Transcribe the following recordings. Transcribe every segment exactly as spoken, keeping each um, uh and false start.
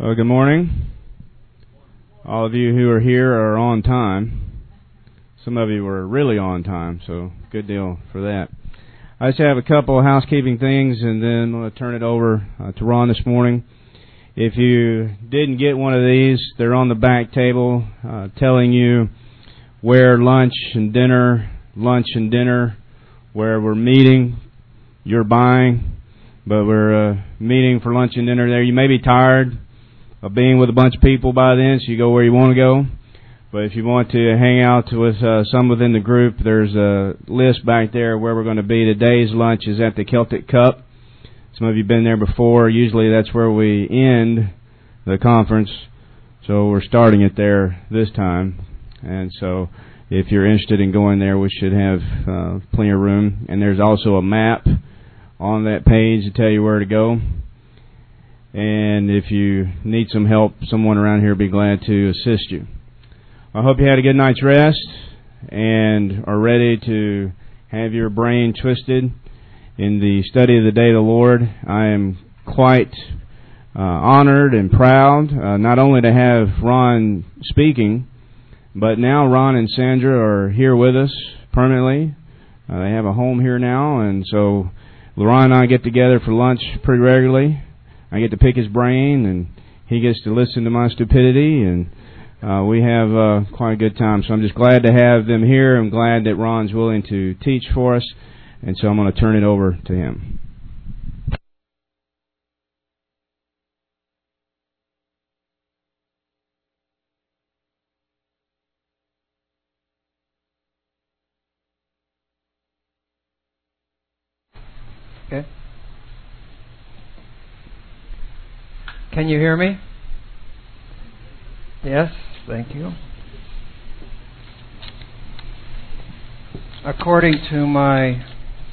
Well, good morning. All of you who are here are on time. Some of you were really on time, so good deal for that. I just have a couple of housekeeping things, and then I'm going to turn it over uh, to Ron this morning. If you didn't get one of these, they're on the back table uh, telling you where lunch and dinner, lunch and dinner, where we're meeting, you're buying, but we're uh, meeting for lunch and dinner there. You may be tired of being with a bunch of people by then, so you go where you want to go. But if you want to hang out with uh, some within the group, there's a list back there where we're going to be. Today's lunch is at the Celtic Cup. Some of you have been there before. Usually that's where we end the conference, so we're starting it there this time. And so if you're interested in going there, we should have uh, plenty of room. And there's also a map on that page to tell you where to go. And if you need some help, someone around here will be glad to assist you. I hope you had a good night's rest and are ready to have your brain twisted in the study of the day of the Lord. I am quite uh, honored and proud uh, not only to have Ron speaking, but now Ron and Sandra are here with us permanently. Uh, they have a home here now, and so Ron and I get together for lunch pretty regularly. I get to pick his brain, and he gets to listen to my stupidity, and uh, we have uh, quite a good time. So I'm just glad to have them here. I'm glad that Ron's willing to teach for us, and so I'm going to turn it over to him. Okay. Can you hear me? Yes, thank you. According to my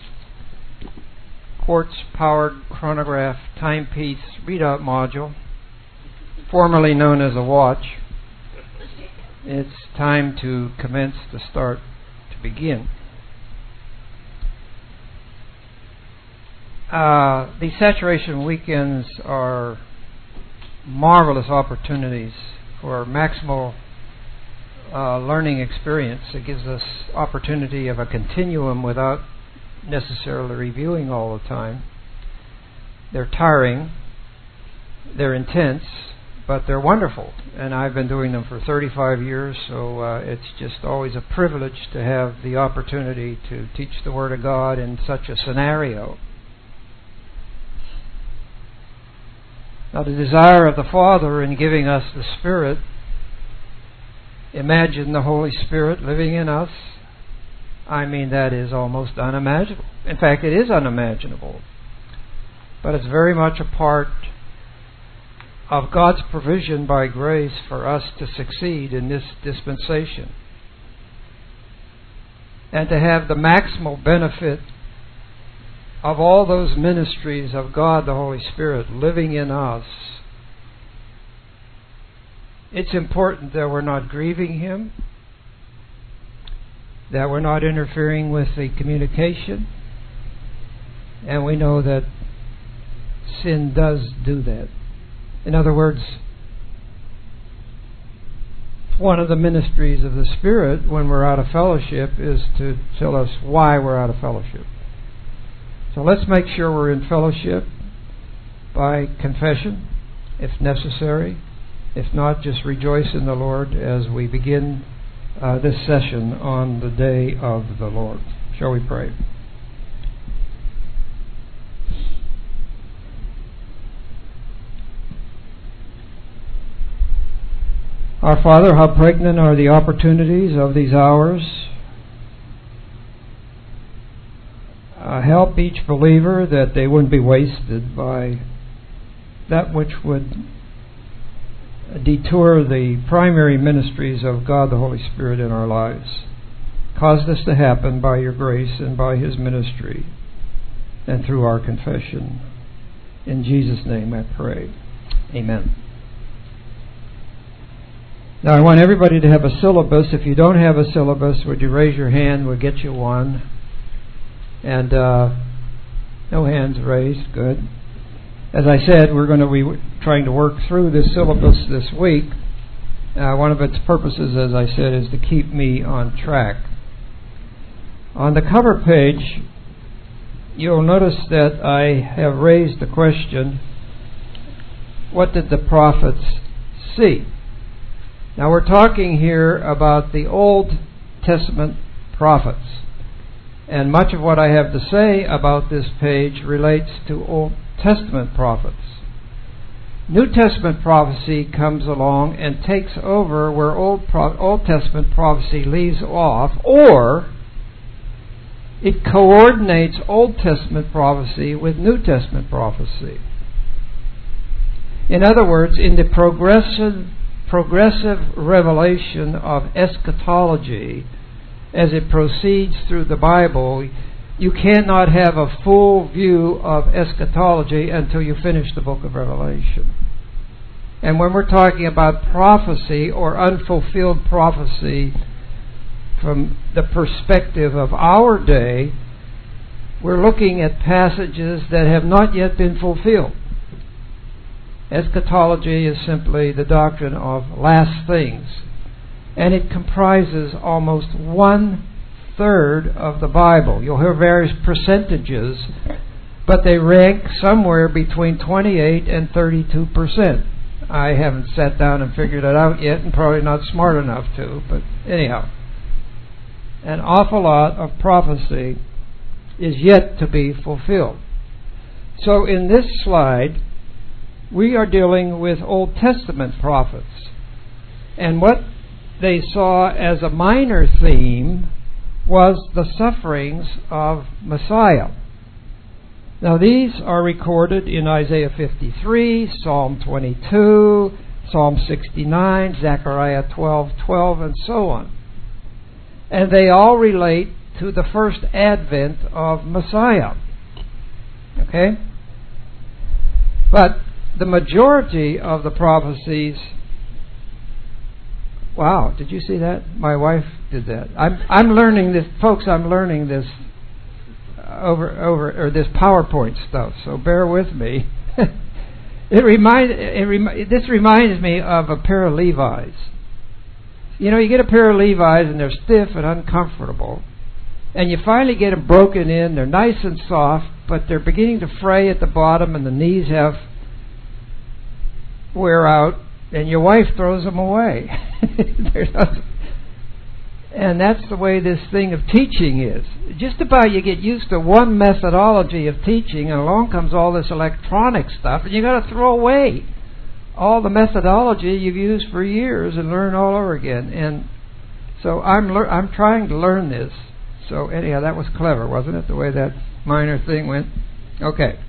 quartz-powered chronograph timepiece readout module, formerly known as a watch, it's time to commence the start to begin. Uh, these saturation weekends are marvelous opportunities for maximal uh, learning experience. It gives us opportunity of a continuum without necessarily reviewing all the time. They're tiring, they're intense, but they're wonderful. And I've been doing them for thirty-five years, so uh, it's just always a privilege to have the opportunity to teach the Word of God in such a scenario. Now, the desire of the Father in giving us the Spirit, imagine the Holy Spirit living in us. I mean, that is almost unimaginable. In fact, it is unimaginable. But it's very much a part of God's provision by grace for us to succeed in this dispensation and to have the maximal benefit of all those ministries of God the Holy Spirit living in us. It's important that we're not grieving Him, that we're not interfering with the communication, and we know that sin does do that. In other words, one of the ministries of the Spirit when we're out of fellowship is to tell us why we're out of fellowship. So let's make sure we're in fellowship by confession, if necessary. If not, just rejoice in the Lord as we begin uh, this session on the day of the Lord. Shall we pray? Our Father, how pregnant are the opportunities of these hours. Uh, help each believer that they wouldn't be wasted by that which would detour the primary ministries of God the Holy Spirit in our lives. Cause this to happen by your grace and by His ministry and through our confession. In Jesus' name I pray. Amen. Now I want everybody to have a syllabus. If you don't have a syllabus, would you raise your hand? We'll get you one. And uh, no hands raised. Good. As I said, we're going to be trying to work through this syllabus this week. Uh, one of its purposes, as I said, is to keep me on track. On the cover page, you'll notice that I have raised the question, what did the prophets see? Now we're talking here about the Old Testament prophets. And much of what I have to say about this page relates to Old Testament prophets. New Testament prophecy comes along and takes over where Old, Pro- Old Testament prophecy leaves off, or it coordinates Old Testament prophecy with New Testament prophecy. In other words, in the progressive, progressive revelation of eschatology, as it proceeds through the Bible, you cannot have a full view of eschatology until you finish the book of Revelation. And when we're talking about prophecy or unfulfilled prophecy from the perspective of our day, we're looking at passages that have not yet been fulfilled. Eschatology is simply the doctrine of last things, and it comprises almost one third of the Bible. You'll hear various percentages, but they rank somewhere between twenty-eight and thirty-two percent. I haven't sat down and figured it out yet, and probably not smart enough to, but anyhow, an awful lot of prophecy is yet to be fulfilled. So in this slide, we are dealing with Old Testament prophets, and what they saw as a minor theme was the sufferings of Messiah. Now these are recorded in Isaiah fifty-three, Psalm twenty-two, Psalm sixty-nine, Zechariah twelve twelve, and so on. And they all relate to the first advent of Messiah. Okay? But the majority of the prophecies... Wow, did you see that? My wife did that. I'm I'm learning this, folks. I'm learning this over over or this PowerPoint stuff. So bear with me. it remind it remi- this reminds me of a pair of Levi's. You know, you get a pair of Levi's and they're stiff and uncomfortable, and you finally get them broken in. They're nice and soft, but they're beginning to fray at the bottom, and the knees have wear out. And your wife throws them away. And that's the way this thing of teaching is. Just about you get used to one methodology of teaching, and along comes all this electronic stuff, and you got to throw away all the methodology you've used for years and learn all over again. And so I'm lear- I'm trying to learn this. So anyhow, that was clever, wasn't it? The way that minor thing went. Okay.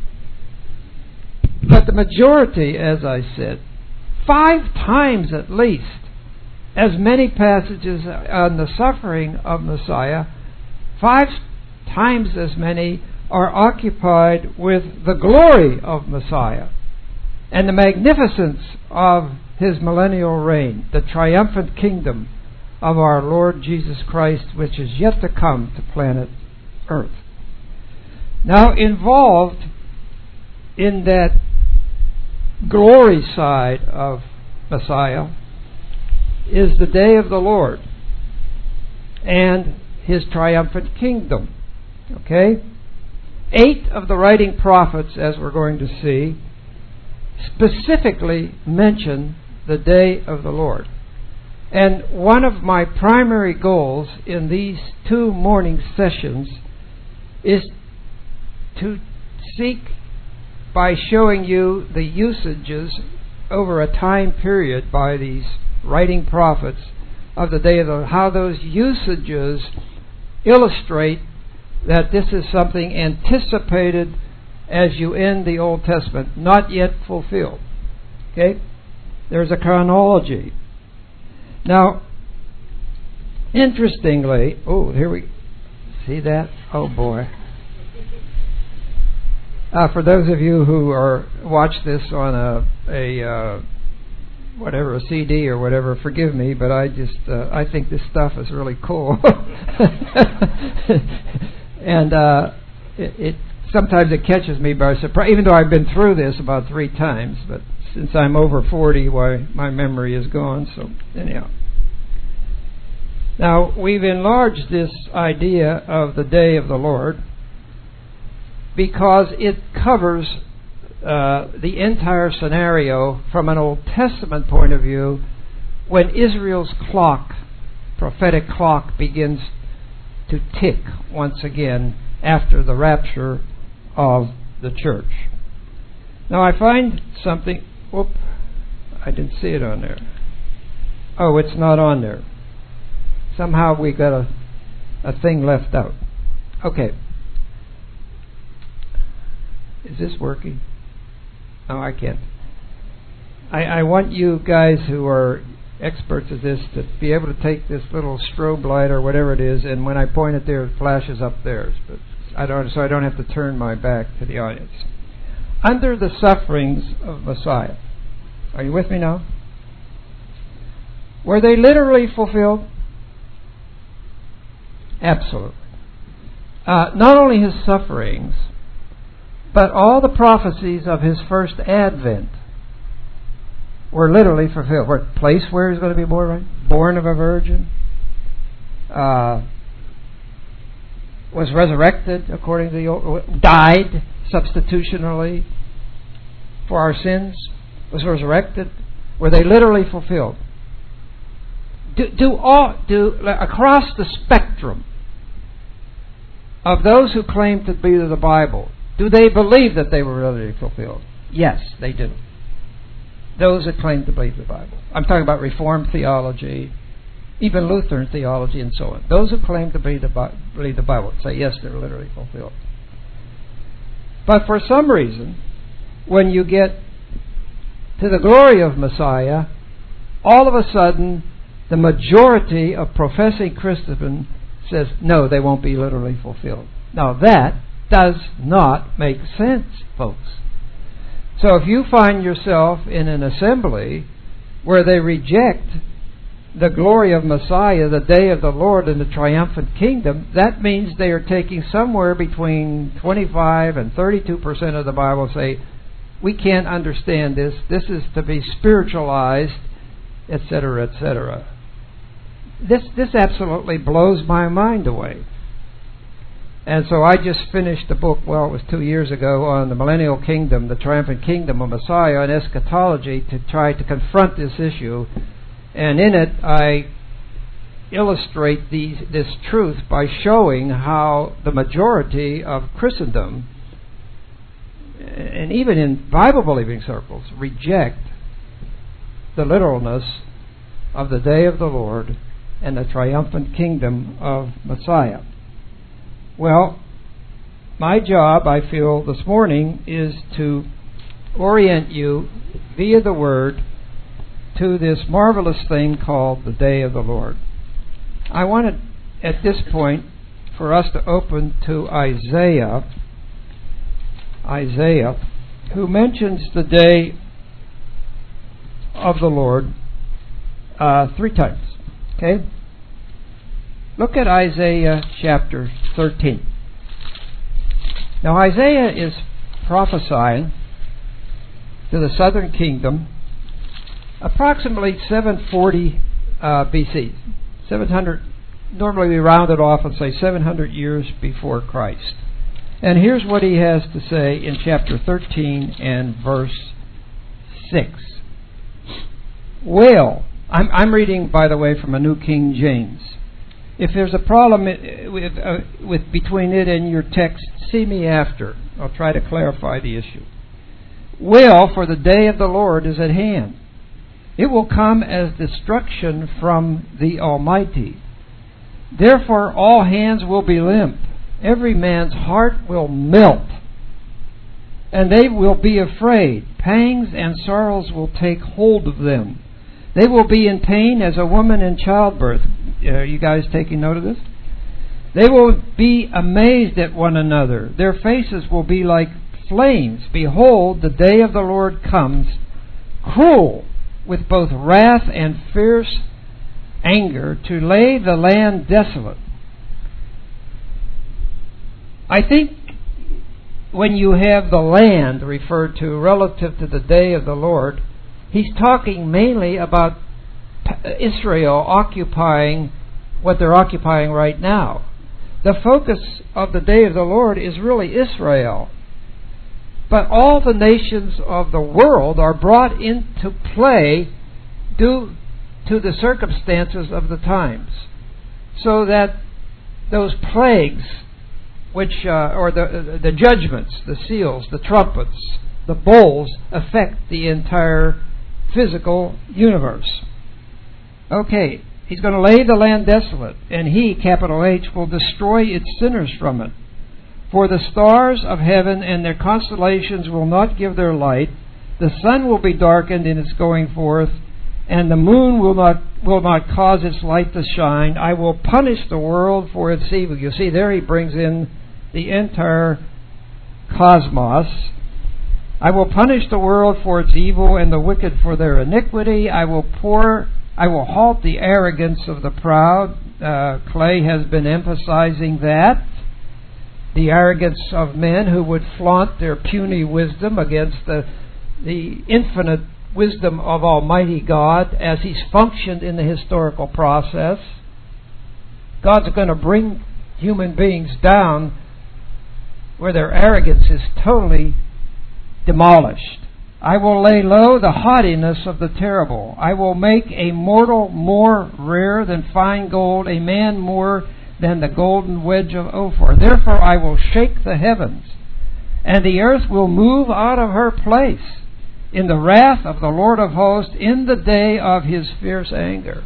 But the majority, as I said, five times at least as many passages on the suffering of Messiah, five times as many are occupied with the glory of Messiah and the magnificence of his millennial reign, the triumphant kingdom of our Lord Jesus Christ, which is yet to come to planet Earth. Now, involved in that glory side of Messiah is the day of the Lord and his triumphant kingdom. Okay? Eight of the writing prophets, as we're going to see, specifically mention the day of the Lord. And one of my primary goals in these two morning sessions is to seek, by showing you the usages over a time period by these writing prophets of the day of the Lord, how those usages illustrate that this is something anticipated as you end the Old Testament, not yet fulfilled. Okay? There's a chronology. Now, interestingly, oh, here we see that? Oh boy. Uh, for those of you who are watch this on a a uh, whatever a C D or whatever, forgive me, but I just uh, I think this stuff is really cool, and uh, it, it sometimes it catches me by surprise, even though I've been through this about three times. But since I'm over forty, why, my memory is gone. So anyhow. Now, we've enlarged this idea of the day of the Lord because it covers uh, the entire scenario from an Old Testament point of view when Israel's clock, prophetic clock, begins to tick once again after the rapture of the church. Now, I find something... Whoop, I didn't see it on there. Oh, it's not on there. Somehow we got a, a thing left out. Okay. Is this working? Oh, I can't. I, I want you guys who are experts at this to be able to take this little strobe light or whatever it is, and when I point it there, it flashes up there. But I don't, so I don't have to turn my back to the audience. Under the sufferings of Messiah. Are you with me now? Were they literally fulfilled? Absolutely. Uh, not only his sufferings, but all the prophecies of his first advent were literally fulfilled. Where place where he's going to be born, right? Born of a virgin. Uh, was resurrected according to the old, died substitutionally for our sins. Was resurrected. Were they literally fulfilled? Do, do all do across the spectrum of those who claim to be the Bible, do they believe that they were really fulfilled? Yes, they do. Those that claim to believe the Bible. I'm talking about Reformed theology, even Lutheran theology, and so on. Those who claim to believe the, believe the Bible say, yes, they're literally fulfilled. But for some reason, when you get to the glory of Messiah, all of a sudden, the majority of professing Christendom says, no, they won't be literally fulfilled. Now that does not make sense, folks. So if you find yourself in an assembly where they reject the glory of Messiah, the day of the Lord, and the triumphant kingdom, that means they are taking somewhere between twenty-five and thirty-two percent of the Bible and say, we can't understand this. This is to be spiritualized, et cetera, et cetera. This this absolutely blows my mind away. And so I just finished a book, well, it was two years ago, on the millennial kingdom, the triumphant kingdom of Messiah, and eschatology to try to confront this issue. And in it, I illustrate these, this truth by showing how the majority of Christendom, and even in Bible-believing circles, reject the literalness of the day of the Lord and the triumphant kingdom of Messiah. Well, my job, I feel, this morning is to orient you via the Word to this marvelous thing called the day of the Lord. I wanted, at this point, for us to open to Isaiah, Isaiah, who mentions the day of the Lord uh, three times. Okay? Look at Isaiah chapter thirteen. Now Isaiah is prophesying to the southern kingdom approximately seven forty uh, B C. seven hundred, normally we round it off and say seven hundred years before Christ. And here's what he has to say in chapter thirteen and verse six. Well, I'm, I'm reading, by the way, from a New King James. If there's a problem with, uh, with between it and your text, see me after. I'll try to clarify the issue. Well, for the day of the Lord is at hand. It will come as destruction from the Almighty. Therefore all hands will be limp. Every man's heart will melt. And they will be afraid. Pangs and sorrows will take hold of them. They will be in pain as a woman in childbirth. Are you guys taking note of this? They will be amazed at one another. Their faces will be like flames. Behold, the day of the Lord comes, cruel, with both wrath and fierce anger, to lay the land desolate. I think when you have the land referred to relative to the day of the Lord, he's talking mainly about Israel occupying what they're occupying right now. The focus of the day of the Lord is really Israel. But all the nations of the world are brought into play due to the circumstances of the times. So that those plagues, which uh, or the the judgments, the seals, the trumpets, the bowls, affect the entire physical universe. Okay, he's going to lay the land desolate, and he, capital H, will destroy its sinners from it. For the stars of heaven and their constellations will not give their light, the sun will be darkened in its going forth, and the moon will not will not cause its light to shine. I will punish the world for its evil. You see, there he brings in the entire cosmos. I will punish the world for its evil and the wicked for their iniquity. I will pour I will halt the arrogance of the proud. Uh, Clay has been emphasizing that. The arrogance of men who would flaunt their puny wisdom against the, the infinite wisdom of Almighty God as He's functioned in the historical process. God's going to bring human beings down where their arrogance is totally demolished. I will lay low the haughtiness of the terrible. I will make a mortal more rare than fine gold, a man more than the golden wedge of Ophir. Therefore I will shake the heavens, and the earth will move out of her place in the wrath of the Lord of hosts, in the day of His fierce anger.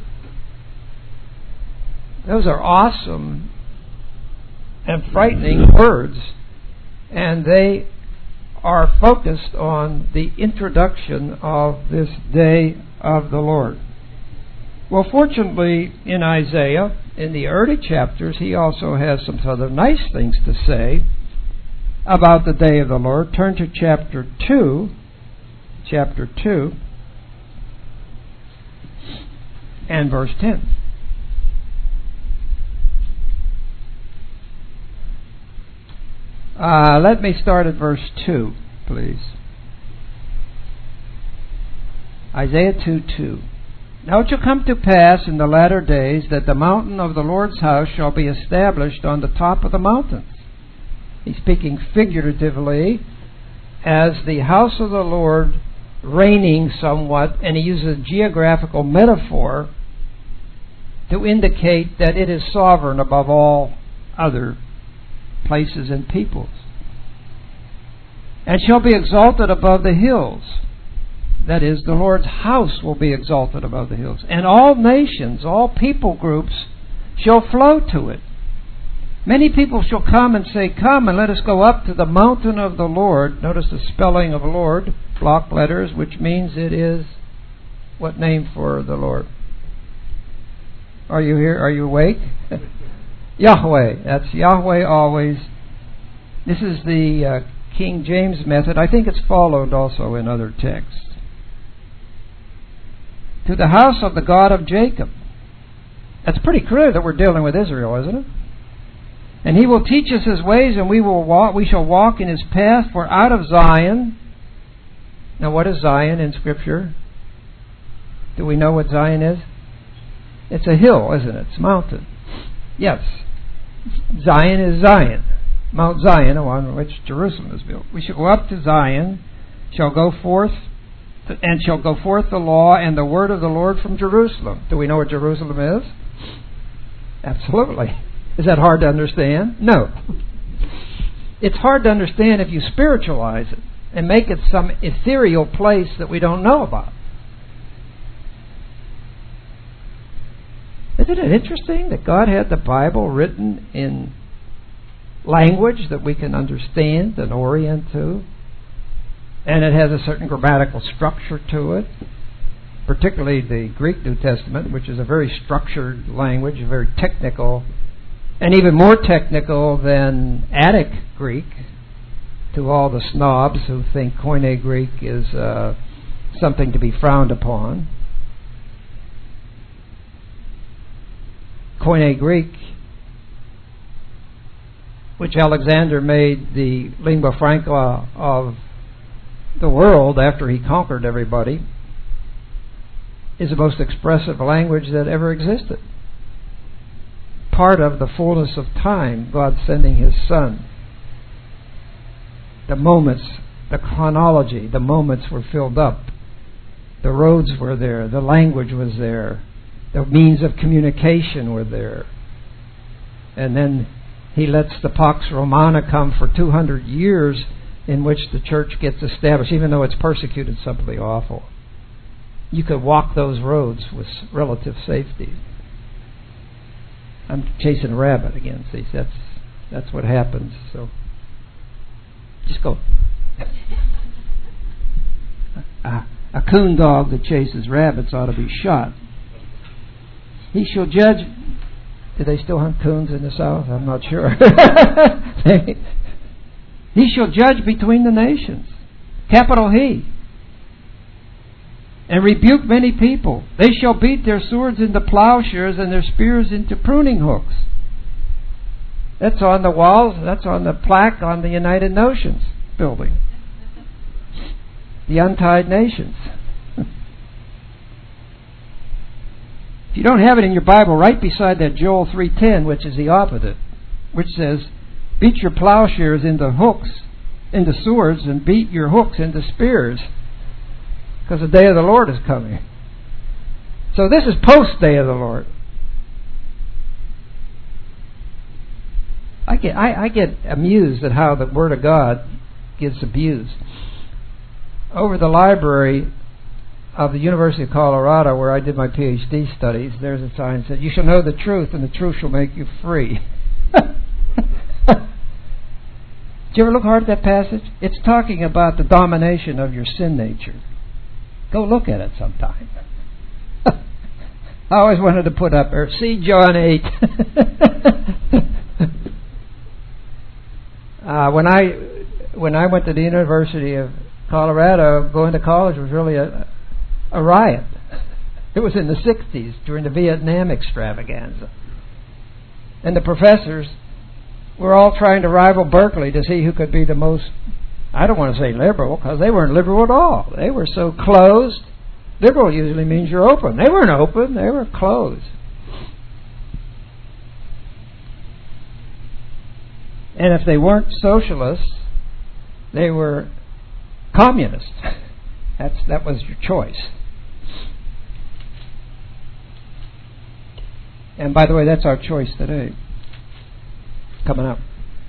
Those are awesome and frightening words, and they are focused on the introduction of this day of the Lord. Well, fortunately, in Isaiah, in the early chapters, he also has some other nice things to say about the day of the Lord. Turn to chapter two, chapter two, and verse ten. Uh, let me start at verse two, please. Isaiah two two. Now it shall come to pass in the latter days that the mountain of the Lord's house shall be established on the top of the mountains. He's speaking figuratively as the house of the Lord reigning somewhat, and he uses a geographical metaphor to indicate that it is sovereign above all other places and peoples, and shall be exalted above the hills. That is, the Lord's house will be exalted above the hills, and all nations, all people groups shall flow to it. Many people shall come and say, come and let us go up to the mountain of the Lord. Notice the spelling of Lord, block letters, which means it is what name for the Lord? Are you here? Are you awake? Yahweh. That's Yahweh always. This is the uh, King James method. I think it's followed also in other texts. To the house of the God of Jacob. That's pretty clear that we're dealing with Israel, isn't it? And He will teach us His ways, and we will walk. We shall walk in His path. For out of Zion. Now, what is Zion in Scripture? Do we know what Zion is? It's a hill, isn't it? It's a mountain. Yes. Zion is Zion, Mount Zion, on which Jerusalem is built. We shall go up to Zion, shall go forth, and shall go forth the law and the word of the Lord from Jerusalem. Do we know what Jerusalem is? Absolutely. Is that hard to understand? No. It's hard to understand if you spiritualize it and make it some ethereal place that we don't know about. Isn't it interesting that God had the Bible written in language that we can understand and orient to? And it has a certain grammatical structure to it, particularly the Greek New Testament, which is a very structured language, very technical, and even more technical than Attic Greek, to all the snobs who think Koine Greek is uh, something to be frowned upon. Koine Greek which Alexander made the lingua franca of the world after he conquered everybody, is the most expressive language that ever existed. Part of the fullness of time, God sending His Son. The moments, the chronology, the moments were filled up. The roads were there. The language was there. The means of communication were there. And then He lets the Pax Romana come for two hundred years in which the church gets established, even though it's persecuted something awful. You could walk those roads with relative safety. I'm chasing a rabbit again. See, that's that's what happens. So just go. A, a coon dog that chases rabbits ought to be shot. He shall judge. Do they still hunt coons in the South? I'm not sure. He shall judge between the nations. Capital He. And rebuke many people. They shall beat their swords into plowshares and their spears into pruning hooks. That's on the walls. That's on the plaque on the United Nations building. The untied nations. If you don't have it in your Bible, right beside that Joel three ten, which is the opposite, which says, beat your plowshares into hooks, into swords, and beat your hooks into spears, because the day of the Lord is coming. So this is post-day of the Lord. I get I, I get amused at how the Word of God gets abused. Over the library of the University of Colorado, where I did my P H D studies, there's a sign that said, "You shall know the truth, and the truth shall make you free." Did you ever look hard at that passage? It's talking about the domination of your sin nature. Go look at it sometime. I always wanted to put up there, see John eight. uh, when I when I went to the University of Colorado, going to college was really a, a riot. It was in the sixties during the Vietnam extravaganza. And the professors were all trying to rival Berkeley to see who could be the most, I don't want to say liberal, because they weren't liberal at all. They were so closed. Liberal usually means you're open. They weren't open. They were closed. And if they weren't socialists, they were communists. That's that was your choice. And by the way, that's our choice today. Coming up.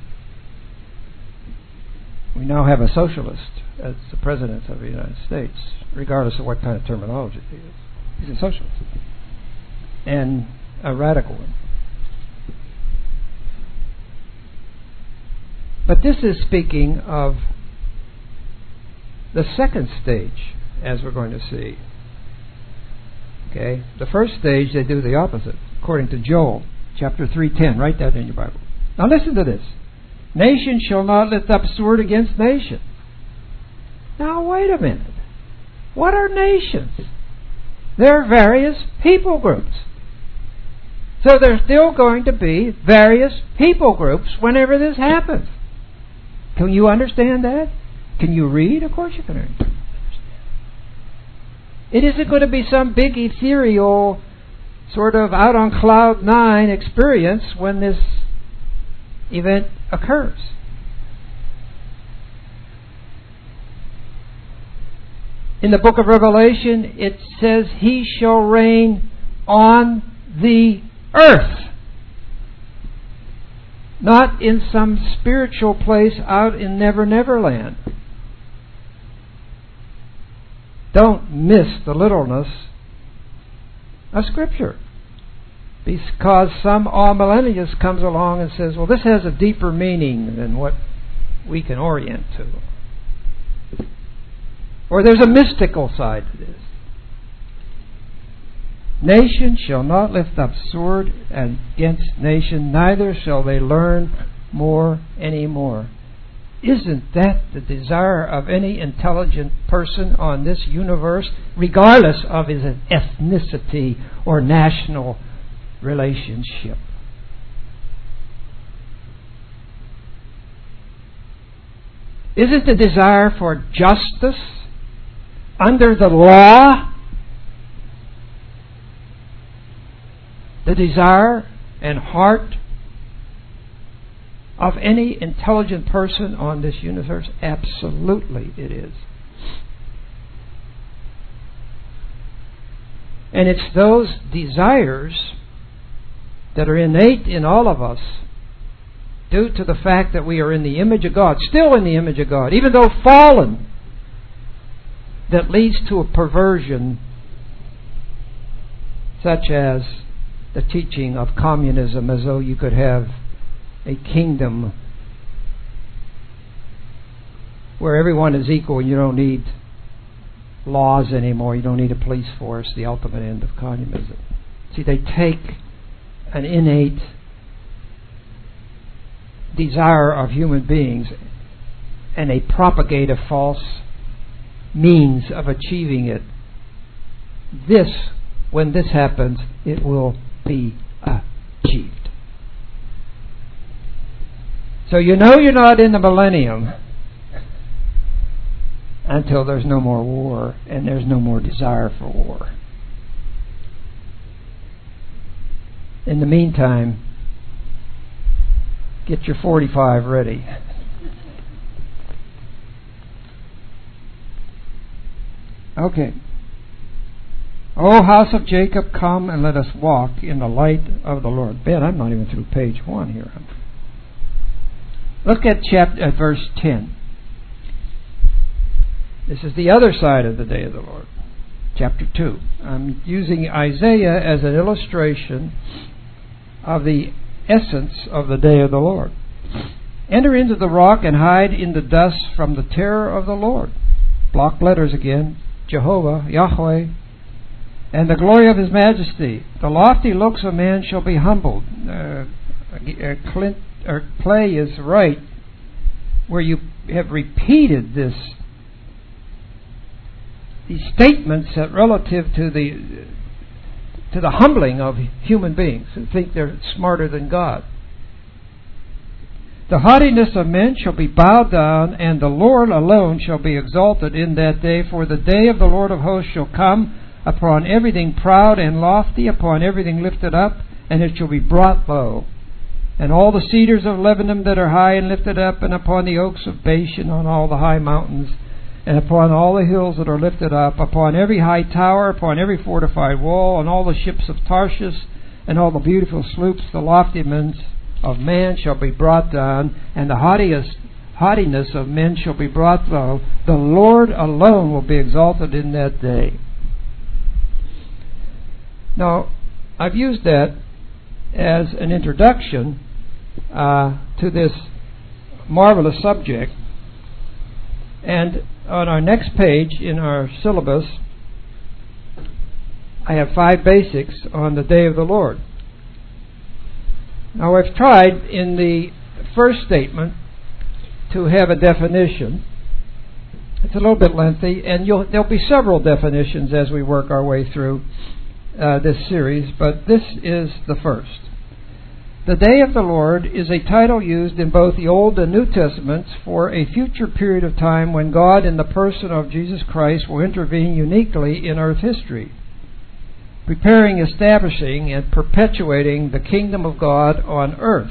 We now have a socialist as the President of the United States, regardless of what kind of terminology he is. He's a socialist. And a radical one. But this is speaking of the second stage, as we're going to see. Okay? The first stage, they do the opposite, according to Joel, chapter three ten. Write that in your Bible. Now listen to this. Nation shall not lift up sword against nation. Now wait a minute. What are nations? They're various people groups. So there's still going to be various people groups whenever this happens. Can you understand that? Can you read? Of course you can read. It isn't going to be some big ethereal, sort of out on cloud nine experience when this event occurs. In the book of Revelation, it says, He shall reign on the earth. Not in some spiritual place out in Never Never Land. Don't miss the littleness of Scripture. Because some all-millennialist comes along and says, well, this has a deeper meaning than what we can orient to. Or there's a mystical side to this. Nation shall not lift up sword against nation, neither shall they learn more anymore. Isn't that the desire of any intelligent person on this universe, regardless of his ethnicity or national relationship? Is it the desire for justice under the law? The desire and heart of any intelligent person on this universe? Absolutely it is. And it's those desires that are innate in all of us due to the fact that we are in the image of God, still in the image of God, even though fallen, that leads to a perversion such as the teaching of communism, as though you could have a kingdom where everyone is equal and you don't need laws anymore, you don't need a police force, the ultimate end of communism. See, they take an innate desire of human beings and they propagate a false means of achieving it. This, when this happens, it will be achieved. So you know you're not in the millennium until there's no more war and there's no more desire for war. In the meantime, get your forty-five ready. Okay. O house of Jacob, come and let us walk in the light of the Lord. Ben, I'm not even through page one here. Look at chapter, at verse ten. This is the other side of the day of the Lord. Chapter two. I'm using Isaiah as an illustration of the essence of the day of the Lord. Enter into the rock and hide in the dust from the terror of the Lord. Block letters again. Jehovah, Yahweh, and the glory of His majesty. The lofty looks of man shall be humbled. Uh, Clint, or Clay is right, where you have repeated this. These statements that relative to the to the humbling of human beings who think they're smarter than God. The haughtiness of men shall be bowed down, and the Lord alone shall be exalted in that day. For the day of the Lord of hosts shall come upon everything proud and lofty, upon everything lifted up, and it shall be brought low. And all the cedars of Lebanon that are high and lifted up, and upon the oaks of Bashan, on all the high mountains, and upon all the hills that are lifted up, upon every high tower, upon every fortified wall, and all the ships of Tarshish, and all the beautiful sloops, the loftiness of man shall be brought down, and the haughtiest, haughtiness of men shall be brought low. The Lord alone will be exalted in that day. Now, I've used that as an introduction uh, to this marvelous subject. And on our next page in our syllabus, I have five basics on the day of the Lord. Now, I've tried in the first statement to have a definition. It's a little bit lengthy, and you'll, there'll be several definitions as we work our way through uh, this series, but this is the first. The day of the Lord is a title used in both the Old and New Testaments for a future period of time when God, in the person of Jesus Christ, will intervene uniquely in earth history, preparing, establishing, and perpetuating the kingdom of God on earth.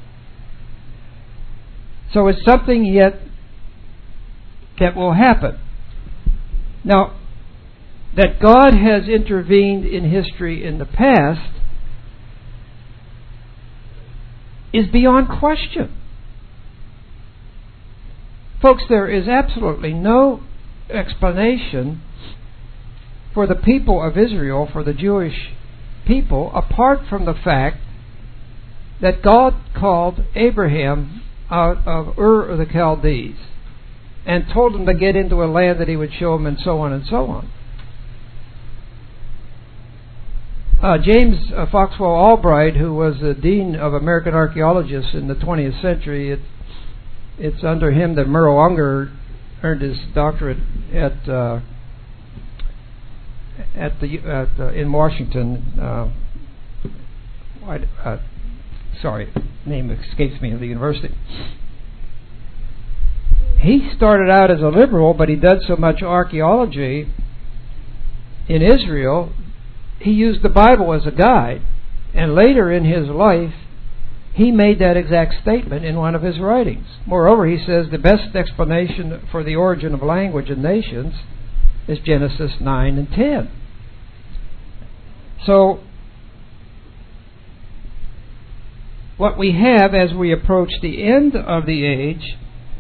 So it's something yet that will happen. Now, that God has intervened in history in the past is beyond question. Folks, there is absolutely no explanation for the people of Israel, for the Jewish people, apart from the fact that God called Abraham out of Ur of the Chaldees and told him to get into a land that He would show him, and so on and so on. Uh, James uh, Foxwell Albright, who was the Dean of American Archaeologists in the twentieth century, it, it's under him that Merle Unger earned his doctorate at uh, at the at, uh, in Washington. Uh, uh, sorry, name escapes me of the university. he started out as a liberal, but he did so much archaeology in Israel, he used the Bible as a guide. And later in his life, he made that exact statement in one of his writings. Moreover, he says the best explanation for the origin of language and nations is Genesis nine and ten. So, what we have as we approach the end of the age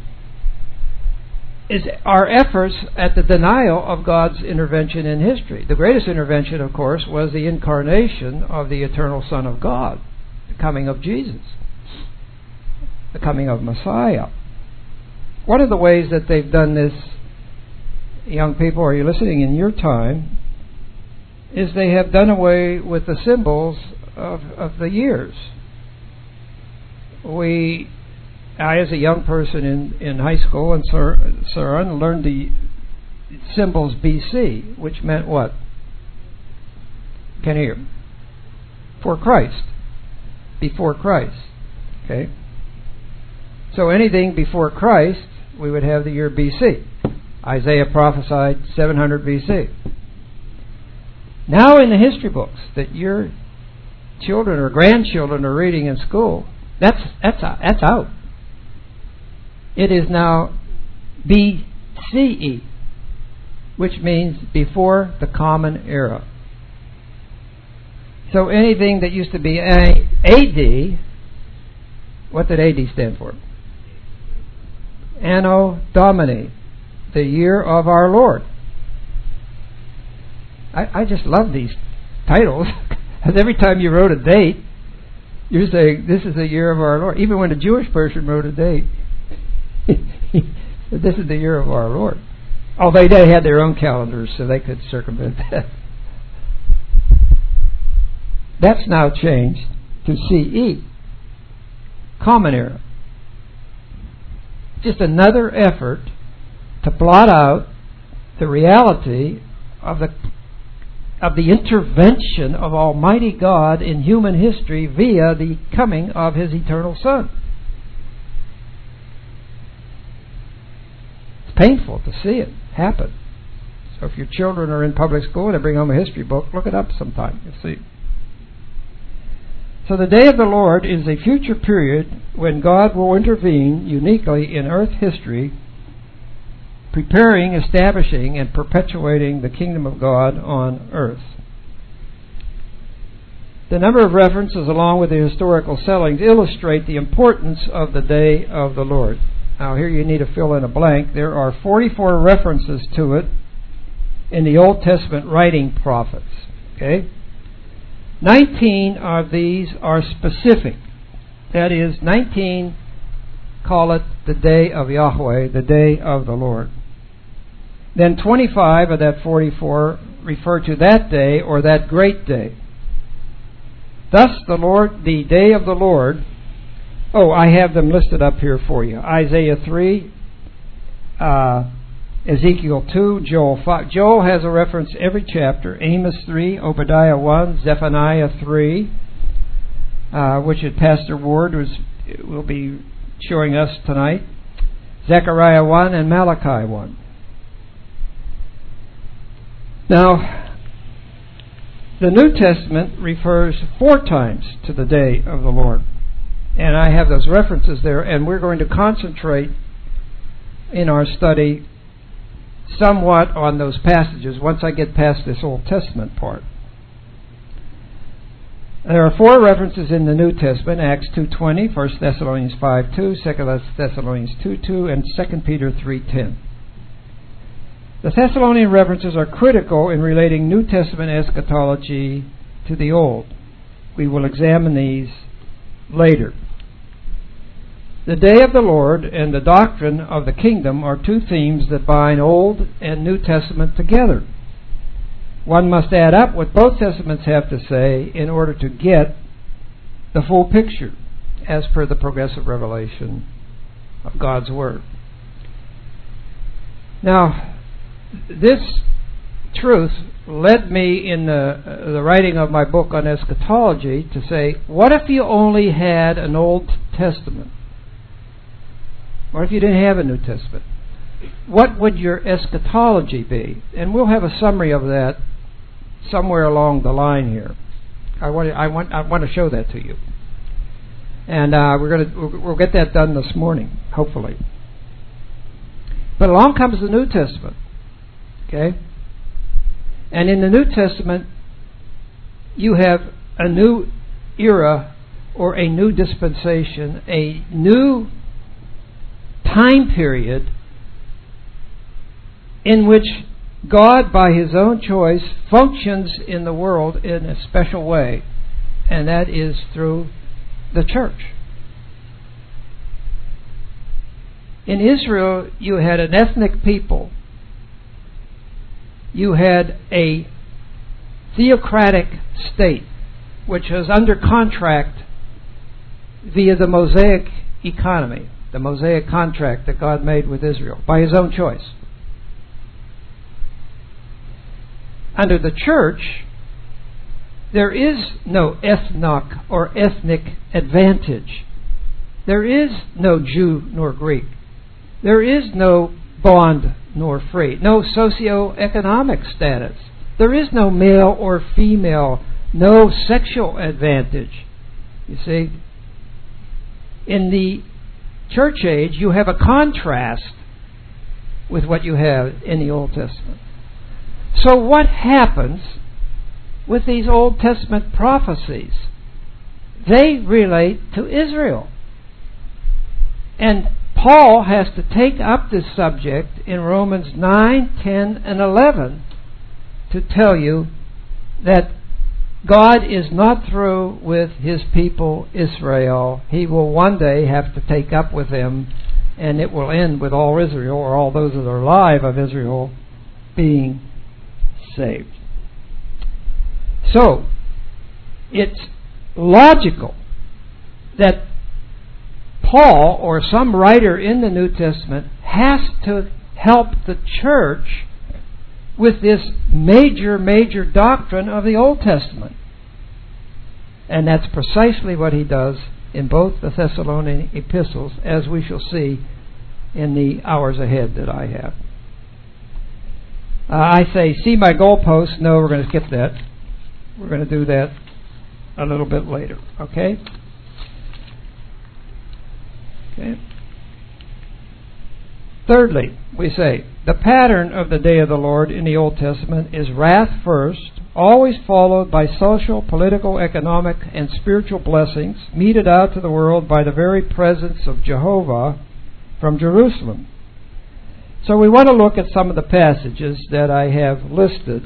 is our efforts at the denial of God's intervention in history. The greatest intervention, of course, was the incarnation of the eternal Son of God, the coming of Jesus, the coming of Messiah. One of the ways that they've done this, young people, are you listening, in your time, is they have done away with the symbols of, of the years. We, I as a young person in, in high school and so, so on, learned the symbols B C, which meant what? Can you hear? For Christ. Before Christ. Okay? So anything before Christ, we would have the year B C. Isaiah prophesied seven hundred B C. Now in the history books that your children or grandchildren are reading in school, that's that's that's out. It is now B C E, which means before the Common Era. So anything that used to be A D, what did A D stand for? Anno Domini, the year of our Lord. I, I just love these titles, because every time you wrote a date, you're saying, this is the year of our Lord. Even when a Jewish person wrote a date, this is the year of our Lord. Although they had their own calendars, so they could circumvent that. That's now changed to C E, Common Era. Just another effort to blot out the reality of the of the intervention of Almighty God in human history via the coming of His eternal Son. It's painful to see it happen. So if your children are in public school and they bring home a history book, look it up sometime. You'll see. So the day of the Lord is a future period when God will intervene uniquely in earth history, preparing, establishing, and perpetuating the kingdom of God on earth. The number of references along with the historical settings illustrate the importance of the day of the Lord. Now here you need to fill in a blank. There are forty-four references to it in the Old Testament writing prophets. Okay? nineteen of these are specific. That is, nineteen call it the day of Yahweh, the day of the Lord. Then twenty-five of that forty-four refer to that day or that great day. Thus the Lord, the day of the Lord, oh, I have them listed up here for you. Isaiah three, uh, Ezekiel two, Joel five. Joel has a reference every chapter. Amos three, Obadiah one, Zephaniah three, uh, which Pastor Ward was will be showing us tonight. Zechariah one and Malachi one. Now, the New Testament refers four times to the day of the Lord. And I have those references there, and we're going to concentrate in our study somewhat on those passages once I get past this Old Testament part. There are four references in the New Testament: Acts two twenty, First Thessalonians five two, Second Thessalonians two two, and Second Peter three ten. The Thessalonian references are critical in relating New Testament eschatology to the Old. We will examine these later. The day of the Lord and the doctrine of the kingdom are two themes that bind Old and New Testament together. One must add up what both Testaments have to say in order to get the full picture, as per the progressive revelation of God's Word. Now, this truth led me in the, uh, the writing of my book on eschatology to say, what if you only had an Old Testament? What if you didn't have a New Testament? What would your eschatology be? And we'll have a summary of that somewhere along the line here. I want to, I want I want to show that to you, and uh, we're going to we'll get that done this morning, hopefully. But along comes the New Testament, okay? And in the New Testament, you have a new era or a new dispensation, a new time period in which God, by His own choice, functions in the world in a special way, and that is through the church. In Israel, you had an ethnic people. You had a theocratic state, which was under contract via the Mosaic economy, the Mosaic contract that God made with Israel, by His own choice. Under the church, there is no ethnic or ethnic advantage. There is no Jew nor Greek. There is no bond nor free. No socio-economic status. There is no male or female. No sexual advantage. You see, in the church age, you have a contrast with what you have in the Old Testament. So what happens with these Old Testament prophecies? They relate to Israel. And Paul has to take up this subject in Romans nine, ten, and eleven to tell you that God is not through with His people Israel. He will one day have to take up with them, and it will end with all Israel, or all those that are alive of Israel, being saved. So, it's logical that Paul, or some writer in the New Testament, has to help the church with this major, major doctrine of the Old Testament. And that's precisely what he does in both the Thessalonian epistles, as we shall see in the hours ahead that I have. Uh, I say, see my goalpost. No, we're going to skip that. We're going to do that a little bit later. Okay? Okay. Thirdly, we say, the pattern of the day of the Lord in the Old Testament is wrath first, always followed by social, political, economic, and spiritual blessings meted out to the world by the very presence of Jehovah from Jerusalem. So we want to look at some of the passages that I have listed.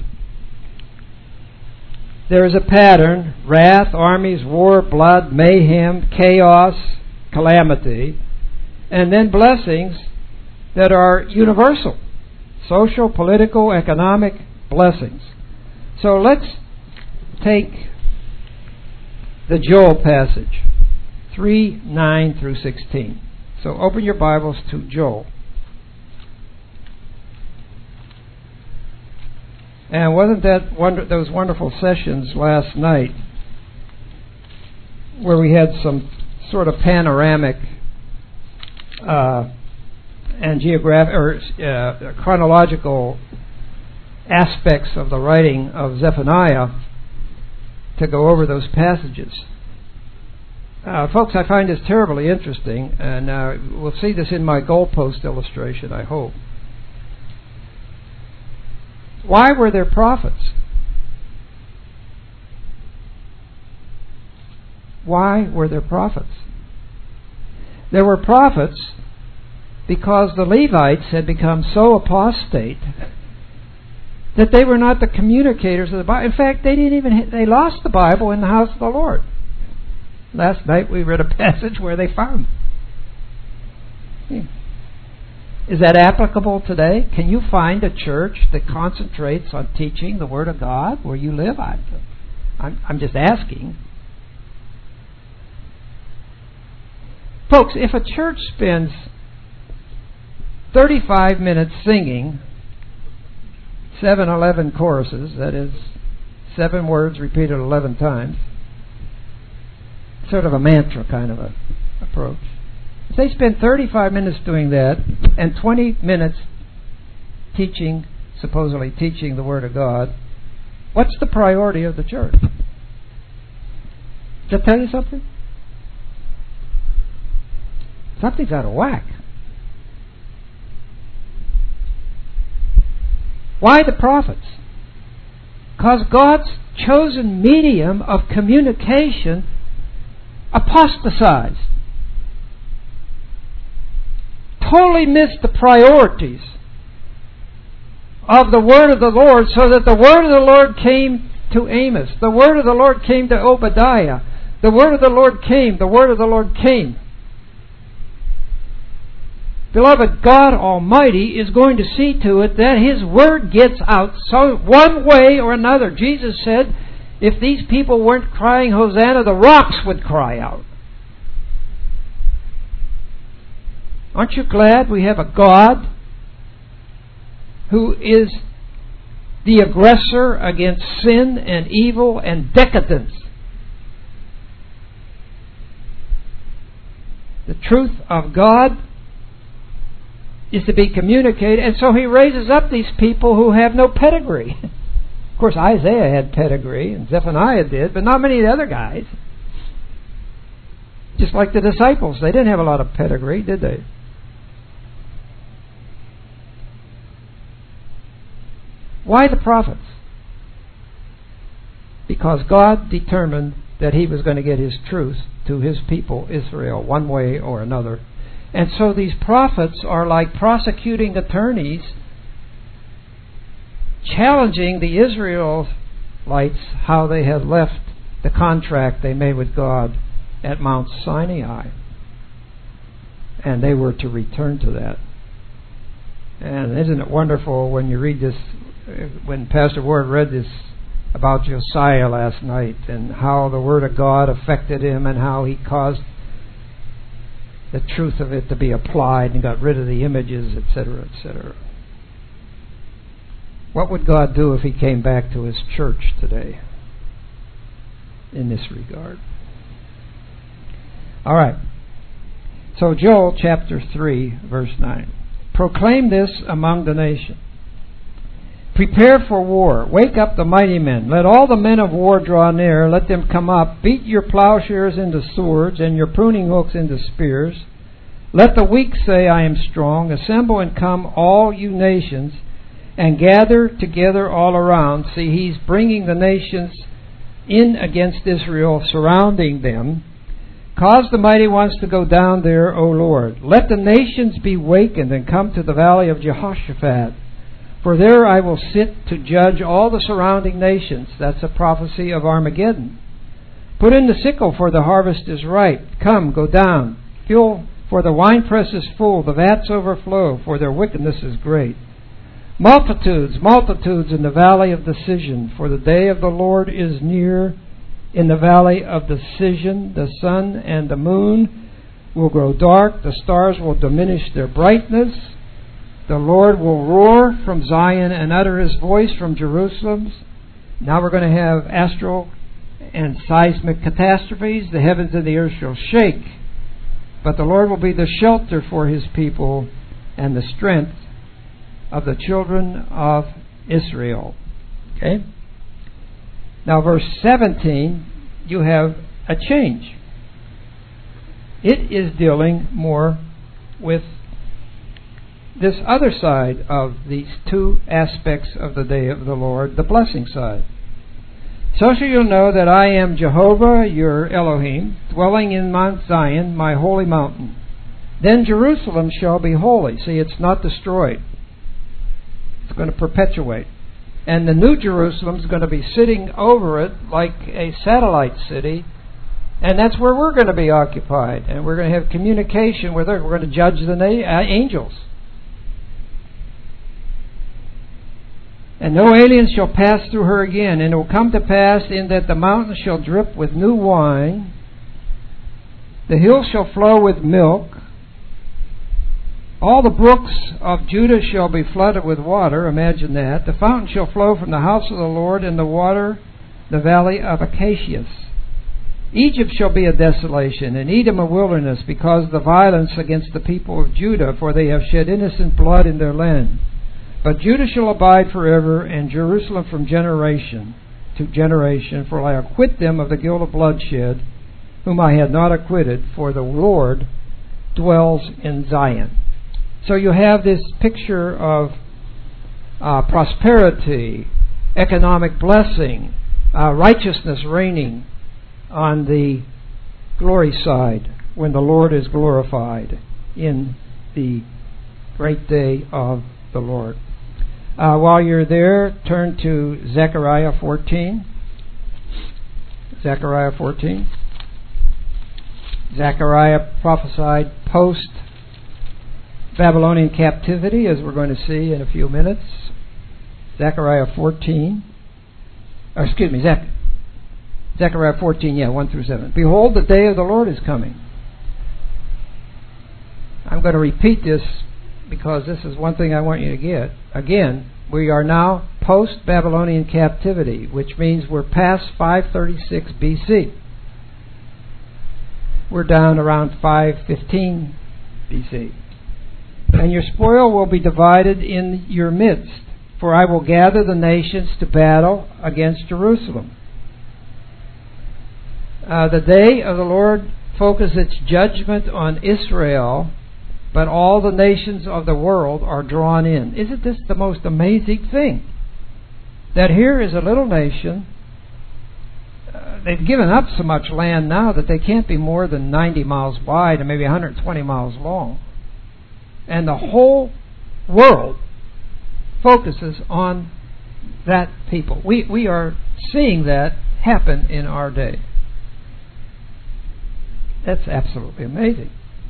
There is a pattern: wrath, armies, war, blood, mayhem, chaos, calamity, and then blessings that are universal. Social, political, economic blessings. So let's take the Joel passage, three, nine through sixteen. So open your Bibles to Joel. And wasn't that wonder, those wonderful sessions last night where we had some sort of panoramic uh, and geographic or uh, chronological aspects of the writing of Zephaniah to go over those passages. Uh, folks, I find this terribly interesting, and uh, we'll see this in my goalpost illustration, I hope. Why were there prophets? Why were there prophets? There were prophets because the Levites had become so apostate that they were not the communicators of the Bible. In fact, they didn't even they lost the Bible in the house of the Lord. Last night we read a passage where they found it. Is that applicable today? Can you find a church that concentrates on teaching the Word of God where you live? I'm, I'm, I'm just asking. Folks, if a church spends thirty-five minutes singing seven eleven choruses, that is, seven words repeated eleven times, sort of a mantra kind of a approach, If they spend thirty-five minutes doing that and twenty minutes teaching, supposedly teaching the Word of God, what's the priority of the church? Does that tell you something? Something's out of whack. Why the prophets? Because God's chosen medium of communication apostatized. Totally missed the priorities of the word of the Lord, so that the word of the Lord came to Amos. The word of the Lord came to Obadiah. The word of the Lord came. The word of the Lord came. Beloved, God Almighty is going to see to it that His Word gets out so one way or another. Jesus said, if these people weren't crying Hosanna, the rocks would cry out. Aren't you glad we have a God who is the aggressor against sin and evil and decadence? The truth of God is to be communicated, and so He raises up these people who have no pedigree. Of course, Isaiah had pedigree, and Zephaniah did, but not many of the other guys. Just like the disciples, they didn't have a lot of pedigree, did they? Why the prophets? Because God determined that He was going to get His truth to His people, Israel, one way or another. And so these prophets are like prosecuting attorneys challenging the Israelites how they had left the contract they made with God at Mount Sinai. And they were to return to that. And isn't it wonderful when you read this, when Pastor Ward read this about Josiah last night, and how the Word of God affected him and how he caused the truth of it to be applied and got rid of the images, et cetera, et cetera. What would God do if He came back to His church today in this regard? All right. So Joel chapter three, verse nine. Proclaim this among the nations. Prepare for war. Wake up the mighty men. Let all the men of war draw near. Let them come up. Beat your plowshares into swords and your pruning hooks into spears. Let the weak say, I am strong. Assemble and come, all you nations, and gather together all around. See, He's bringing the nations in against Israel, surrounding them. Cause the mighty ones to go down there, O Lord. Let the nations be wakened and come to the valley of Jehoshaphat. For there I will sit to judge all the surrounding nations. That's a prophecy of Armageddon. Put in the sickle, for the harvest is ripe. Come, go down. Fill, for the winepress is full, the vats overflow, for their wickedness is great. Multitudes, multitudes in the valley of decision, for the day of the Lord is near. In the valley of decision, the sun and the moon will grow dark, the stars will diminish their brightness. The Lord will roar from Zion and utter His voice from Jerusalem. Now we're going to have astral and seismic catastrophes. The heavens and the earth shall shake. But the Lord will be the shelter for His people and the strength of the children of Israel. Okay? Now verse seventeen, you have a change. It is dealing more with this other side of these two aspects of the day of the Lord, the blessing side. So shall you know that I am Jehovah your Elohim, dwelling in Mount Zion, my holy mountain. Then Jerusalem shall be holy. See, it's not destroyed. It's going to perpetuate. And the new Jerusalem is going to be sitting over it like a satellite city. And that's where we're going to be occupied. And we're going to have communication with her. We're going to judge the na- uh, angels. And no alien shall pass through her again. And it will come to pass in that the mountains shall drip with new wine. The hills shall flow with milk. All the brooks of Judah shall be flooded with water. Imagine that. The fountain shall flow from the house of the Lord in the water, the valley of Acacias. Egypt shall be a desolation, and Edom a wilderness, because of the violence against the people of Judah, for they have shed innocent blood in their land. But Judah shall abide forever, and Jerusalem from generation to generation, for I acquit them of the guilt of bloodshed, whom I had not acquitted, for the Lord dwells in Zion. So you have this picture of uh, prosperity, economic blessing, uh, righteousness reigning on the glory side when the Lord is glorified in the great day of the Lord. Uh, while you're there, turn to Zechariah fourteen. Zechariah fourteen. Zechariah prophesied post-Babylonian captivity, as we're going to see in a few minutes. Zechariah fourteen. Or excuse me, Zech, Zechariah fourteen, yeah, one through seven. Behold, the day of the Lord is coming. I'm going to repeat this because this is one thing I want you to get. Again, we are now post-Babylonian captivity, which means we're past five thirty-six B C. We're down around five fifteen B C. And your spoil will be divided in your midst, for I will gather the nations to battle against Jerusalem. Uh, the day of the Lord focuses its judgment on Israel, but all the nations of the world are drawn in. Isn't this the most amazing thing? That here is a little nation. Uh, they've given up so much land now that they can't be more than ninety miles wide and maybe one hundred twenty miles long. And the whole world focuses on that people. We, we are seeing that happen in our day. That's absolutely amazing.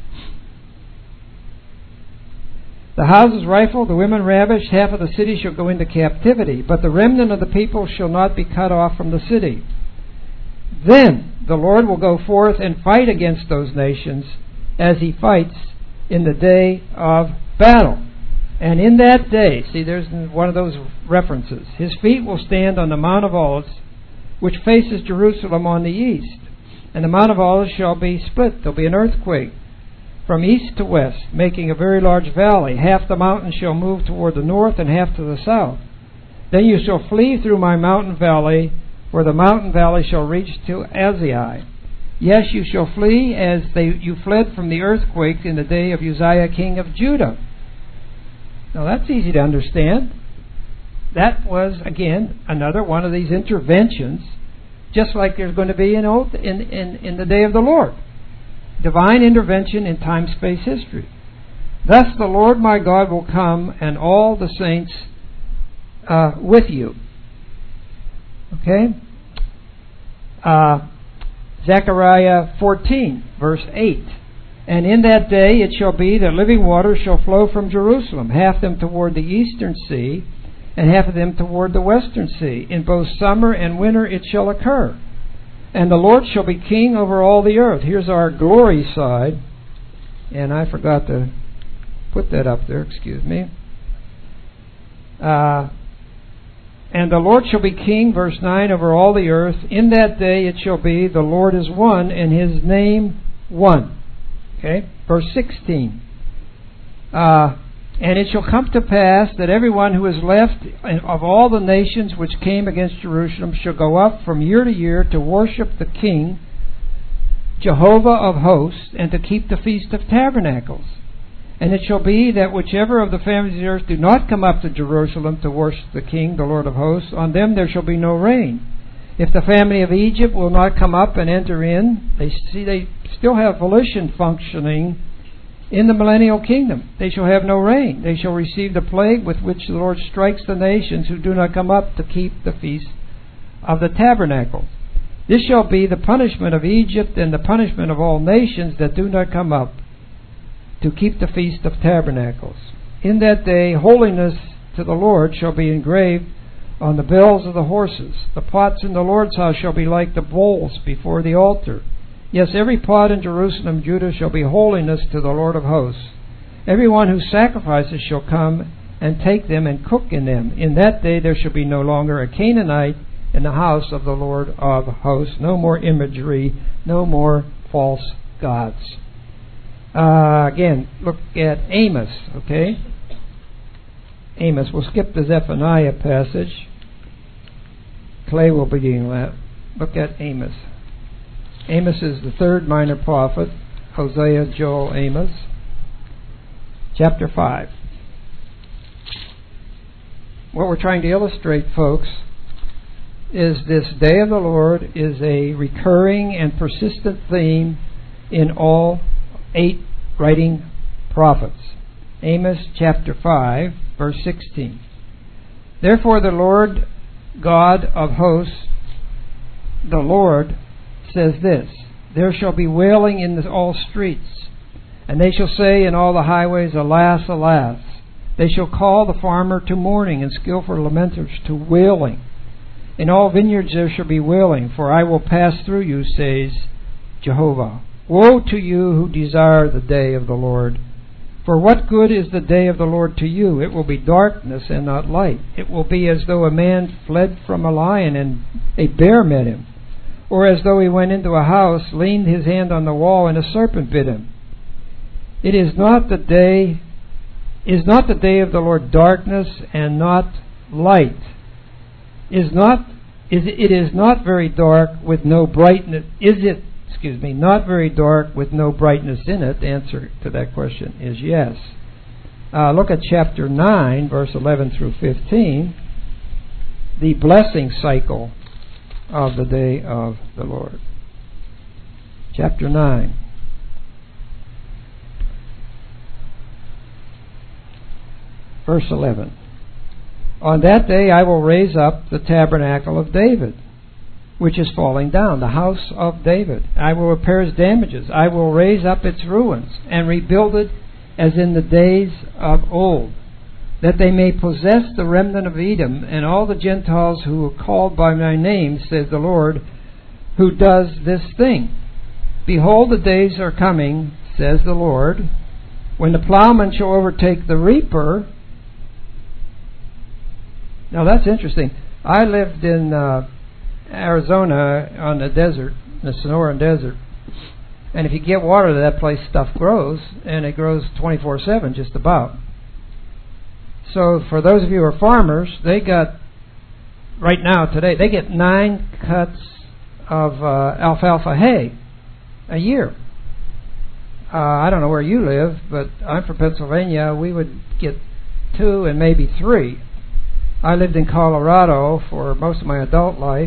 The houses rifled, the women ravished, half of the city shall go into captivity, but the remnant of the people shall not be cut off from the city. Then the Lord will go forth and fight against those nations as he fights in the day of battle. And in that day, see, there's one of those references, his feet will stand on the Mount of Olives, which faces Jerusalem on the east. And the Mount of Olives shall be split. There'll be an earthquake from east to west, making a very large valley. Half the mountain shall move toward the north and half to the south. Then you shall flee through my mountain valley, for the mountain valley shall reach to Azai. Yes, you shall flee as they, you fled from the earthquake in the day of Uzziah king of Judah. Now that's easy to understand. That was, again, another one of these interventions, just like there's going to be in, old, in, in, in the day of the Lord. Divine intervention in time-space history. Thus the Lord my God will come, and all the saints uh, with you. Okay? Uh, Zechariah fourteen, verse eight. And in that day it shall be that living waters shall flow from Jerusalem, half them toward the eastern sea, and half of them toward the western sea. In both summer and winter it shall occur. And the Lord shall be king over all the earth. Here's our glory side. And I forgot to put that up there, excuse me. Uh, and the Lord shall be king, verse nine, over all the earth. In that day it shall be, the Lord is one, and his name one. Okay, verse sixteen. Uh, and it shall come to pass that everyone who is left of all the nations which came against Jerusalem shall go up from year to year to worship the King, Jehovah of hosts, and to keep the Feast of Tabernacles. And it shall be that whichever of the families of the earth do not come up to Jerusalem to worship the King, the Lord of hosts, on them there shall be no rain. If the family of Egypt will not come up and enter in, they see they still have volition functioning in the millennial kingdom. They shall have no rain. They shall receive the plague with which the Lord strikes the nations who do not come up to keep the Feast of the Tabernacle. This shall be the punishment of Egypt and the punishment of all nations that do not come up to keep the Feast of Tabernacles. In that day holiness to the Lord shall be engraved on the bells of the horses. The pots in the Lord's house shall be like the bowls before the altar. Yes, every pot in Jerusalem, Judah, shall be holiness to the Lord of hosts. Everyone who sacrifices shall come and take them and cook in them. In that day there shall be no longer a Canaanite in the house of the Lord of hosts. No more imagery, no more false gods. Uh, again, look at Amos, okay? Amos. We'll skip the Zephaniah passage. Clay will be doing that. Look at Amos. Amos is the third minor prophet. Hosea, Joel, Amos. Chapter five. What we're trying to illustrate, folks, is this day of the Lord is a recurring and persistent theme in all eight writing prophets. Amos chapter five, verse sixteen. Therefore the Lord God of hosts, the Lord, says this, there shall be wailing in the, all streets, and they shall say in all the highways, alas, alas. They shall call the farmer to mourning, and skillful lamenters to wailing. In all vineyards there shall be wailing, for I will pass through you, says Jehovah. Woe to you who desire the day of the Lord. For what good is the day of the Lord to you? It will be darkness and not light. It will be as though a man fled from a lion and a bear met him, or as though he went into a house, leaned his hand on the wall, and a serpent bit him. It is not the day, is not the day of the Lord darkness and not light? Is not is it is not very dark with no brightness? Is it? Excuse me, not very dark with no brightness in it? The answer to that question is yes. Uh, look at chapter nine, verse eleven through fifteen. The blessing cycle of the day of the Lord. Chapter nine. Verse eleven. On that day I will raise up the tabernacle of David, which is falling down, the house of David. I will repair its damages. I will raise up its ruins and rebuild it as in the days of old, that they may possess the remnant of Edom and all the Gentiles who are called by my name, says the Lord, who does this thing. Behold, the days are coming, says the Lord, when the plowman shall overtake the reaper. Now that's interesting. I lived in uh, Arizona on the desert, the Sonoran Desert, and if you get water to that place, stuff grows, and it grows twenty-four seven just about. So for those of you who are farmers, they got, right now, today, they get nine cuts of uh, alfalfa hay a year. Uh, I don't know where you live, but I'm from Pennsylvania. We would get two and maybe three. I lived in Colorado for most of my adult life.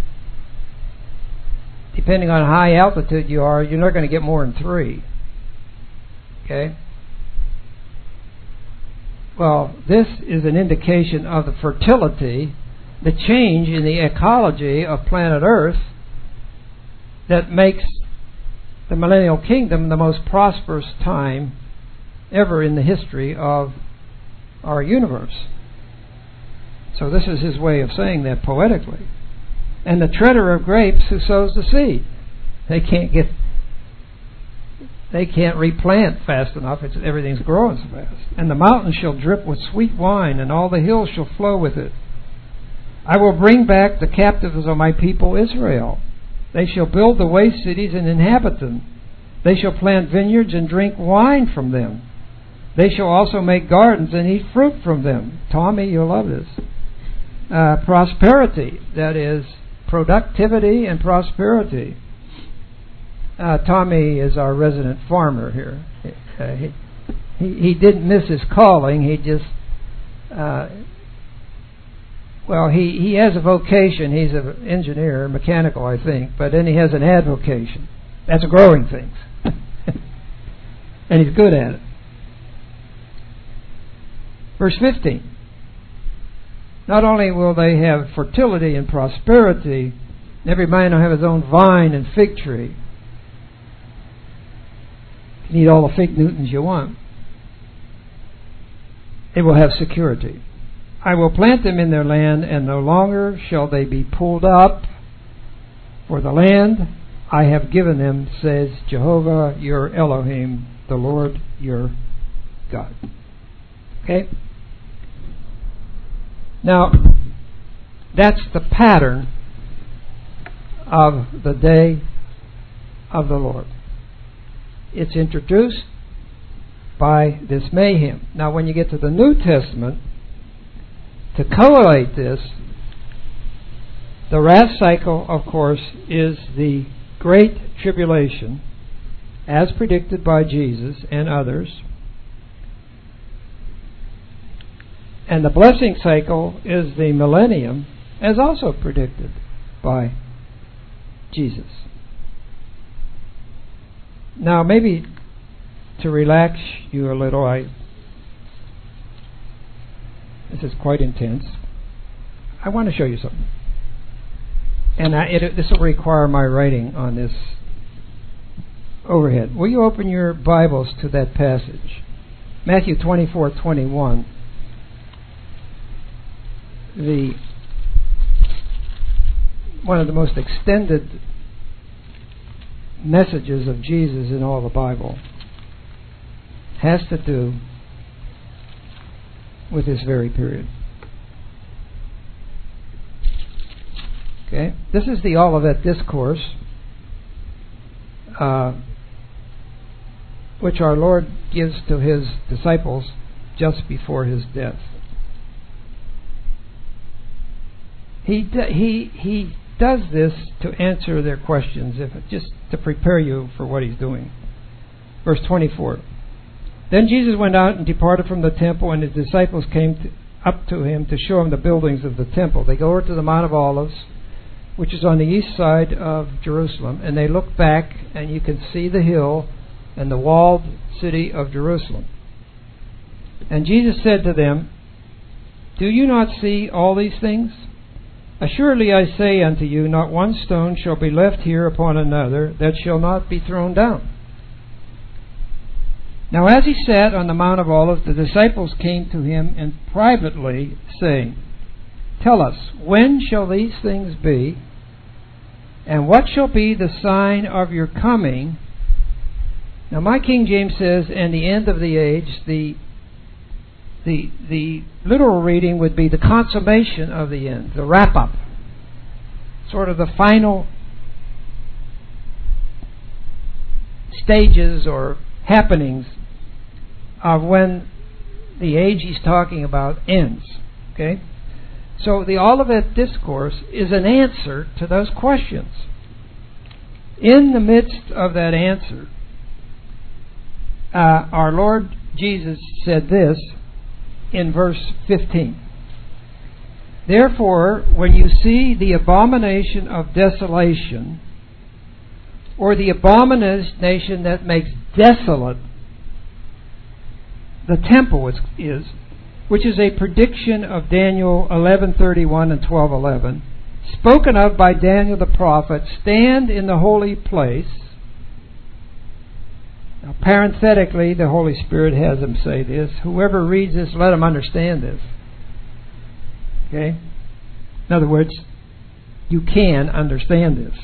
Depending on how high altitude you are, you're not going to get more than three. Okay? Well, this is an indication of the fertility, the change in the ecology of planet Earth that makes the millennial kingdom the most prosperous time ever in the history of our universe. So this is his way of saying that poetically. And the treader of grapes who sows the seed. They can't get, they can't replant fast enough. It's, everything's growing so fast. And the mountains shall drip with sweet wine, and all the hills shall flow with it. I will bring back the captives of my people Israel. They shall build the waste cities and inhabit them. They shall plant vineyards and drink wine from them. They shall also make gardens and eat fruit from them. Tommy, you'll love this. Uh, prosperity, that is, productivity and prosperity. Uh, Tommy is our resident farmer here. Uh, he, he he didn't miss his calling. He just, uh, well, he, he has a vocation. He's an engineer, mechanical, I think, but then he has an advocation. That's growing things. And he's good at it. Verse fifteen. Not only will they have fertility and prosperity, every man will have his own vine and fig tree. You can eat all the fig Newtons you want. It will have security. I will plant them in their land, and no longer shall they be pulled up, for the land I have given them, says Jehovah your Elohim, the Lord your God. Okay? Now, that's the pattern of the day of the Lord. It's introduced by this mayhem. Now, when you get to the New Testament, to correlate this, the wrath cycle, of course, is the Great Tribulation, as predicted by Jesus and others. And the blessing cycle is the millennium, as also predicted by Jesus. Now, maybe to relax you a little, I this is quite intense. I want to show you something. And I, it, this will require my writing on this overhead. Will you open your Bibles to that passage? Matthew twenty-four twenty-one. The one of the most extended messages of Jesus in all the Bible has to do with this very period. Okay, this is the Olivet Discourse, uh, which our Lord gives to His disciples just before His death. He d- he he does this to answer their questions, if just to prepare you for what He's doing. Verse twenty-four. Then Jesus went out and departed from the temple, and His disciples came to, up to Him to show Him the buildings of the temple. They go over to the Mount of Olives, which is on the east side of Jerusalem, and they look back, and you can see the hill and the walled city of Jerusalem. And Jesus said to them, "Do you not see all these things? Assuredly I say unto you, not one stone shall be left here upon another that shall not be thrown down." Now as He sat on the Mount of Olives, the disciples came to Him and privately saying, "Tell us, when shall these things be? And what shall be the sign of your coming?" Now my King James says, "and the end of the age." The The the literal reading would be the consummation of the end, the wrap-up, sort of the final stages or happenings of when the age He's talking about ends. Okay? So the Olivet Discourse is an answer to those questions. In the midst of that answer, uh, our Lord Jesus said this in verse fifteen. "Therefore, when you see the abomination of desolation, or the abomination that makes desolate the temple is, is which is a prediction of Daniel eleven thirty-one and twelve eleven, spoken of by Daniel the prophet, stand in the holy place." Now, parenthetically, the Holy Spirit has him say this. Whoever reads this, let him understand this. Okay? In other words, you can understand this.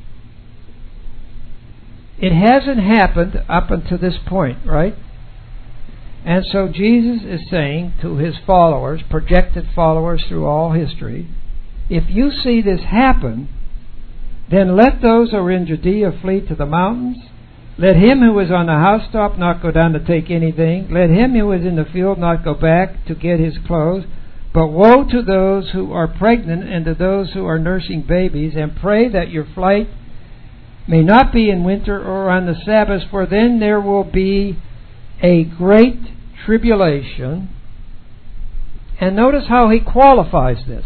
It hasn't happened up until this point, right? And so Jesus is saying to His followers, projected followers through all history, if you see this happen, then let those who are in Judea flee to the mountains. Let him who is on the housetop not go down to take anything. Let him who is in the field not go back to get his clothes. But woe to those who are pregnant and to those who are nursing babies, and pray that your flight may not be in winter or on the Sabbath, for then there will be a great tribulation. And notice how He qualifies this.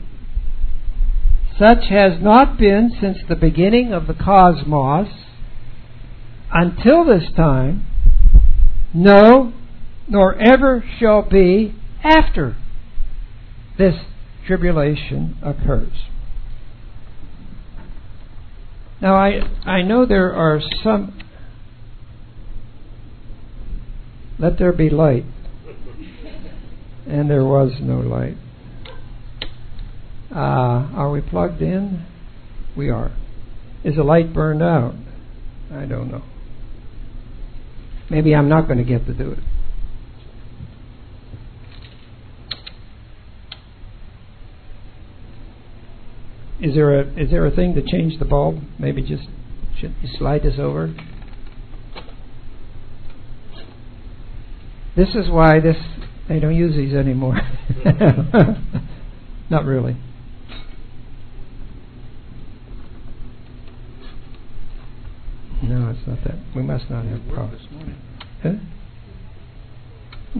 Such has not been since the beginning of the cosmos until this time, no, nor ever shall be after this tribulation occurs. Now, I I know there are some. Let there be light. And there was no light. Uh, are we plugged in? We are. Is the light burned out? I don't know. Maybe I'm not going to get to do it. Is there a is there a thing to change the bulb? Maybe just should you slide this over? This is why this they don't use these anymore. Not really. No, it's not that. We must not have problems. Huh? Hmm.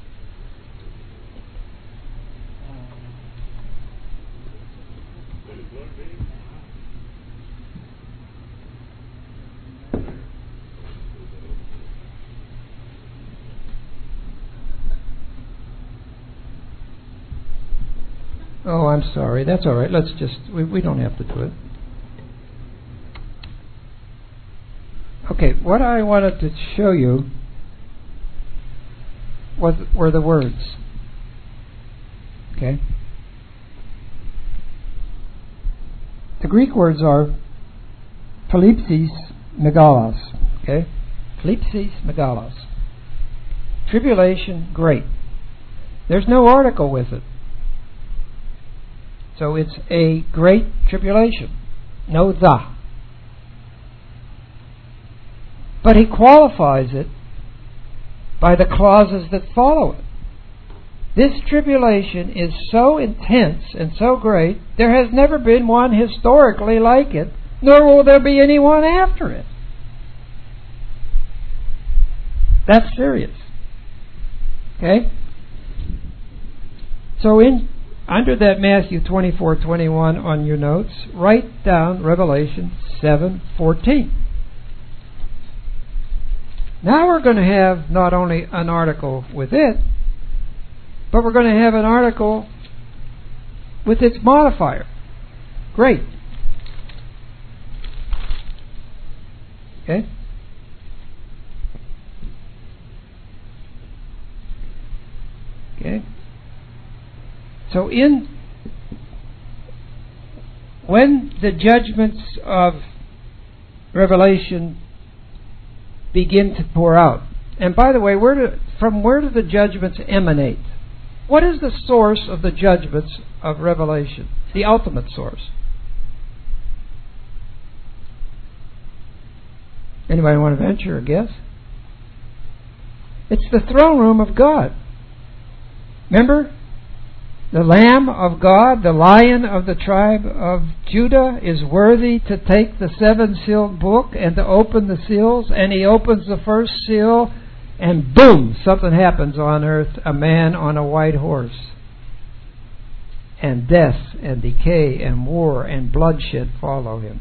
Oh, I'm sorry. That's all right. Let's just, we, we don't have to do it. Okay, what I wanted to show you was were the words. Okay? The Greek words are Philipsis megalos. Okay? Philipsis megalos. Tribulation, great. There's no article with it. So it's a great tribulation. No the. But he qualifies it by the clauses that follow it. This tribulation is so intense and so great, there has never been one historically like it, nor will there be anyone after it. That's serious. Okay? So in under that Matthew twenty-four twenty-one on your notes, write down Revelation seven fourteen. Now we're going to have not only an article with it, but we're going to have an article with its modifier. Great. Okay? Okay? So in when the judgments of Revelation begin to pour out, and by the way, where do, from where do the judgments emanate? What is the source of the judgments of Revelation? The ultimate source. Anybody want to venture a guess? It's the throne room of God. Remember? The Lamb of God, the Lion of the tribe of Judah, is worthy to take the seven-sealed book and to open the seals. And he opens the first seal, and boom, something happens on earth, a man on a white horse. And death and decay and war and bloodshed follow him.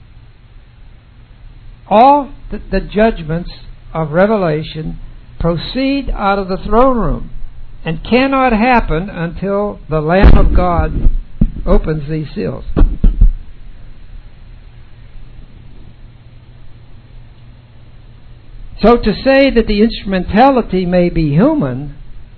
All the, the judgments of Revelation proceed out of the throne room, and cannot happen until the Lamb of God opens these seals. So to say that the instrumentality may be human,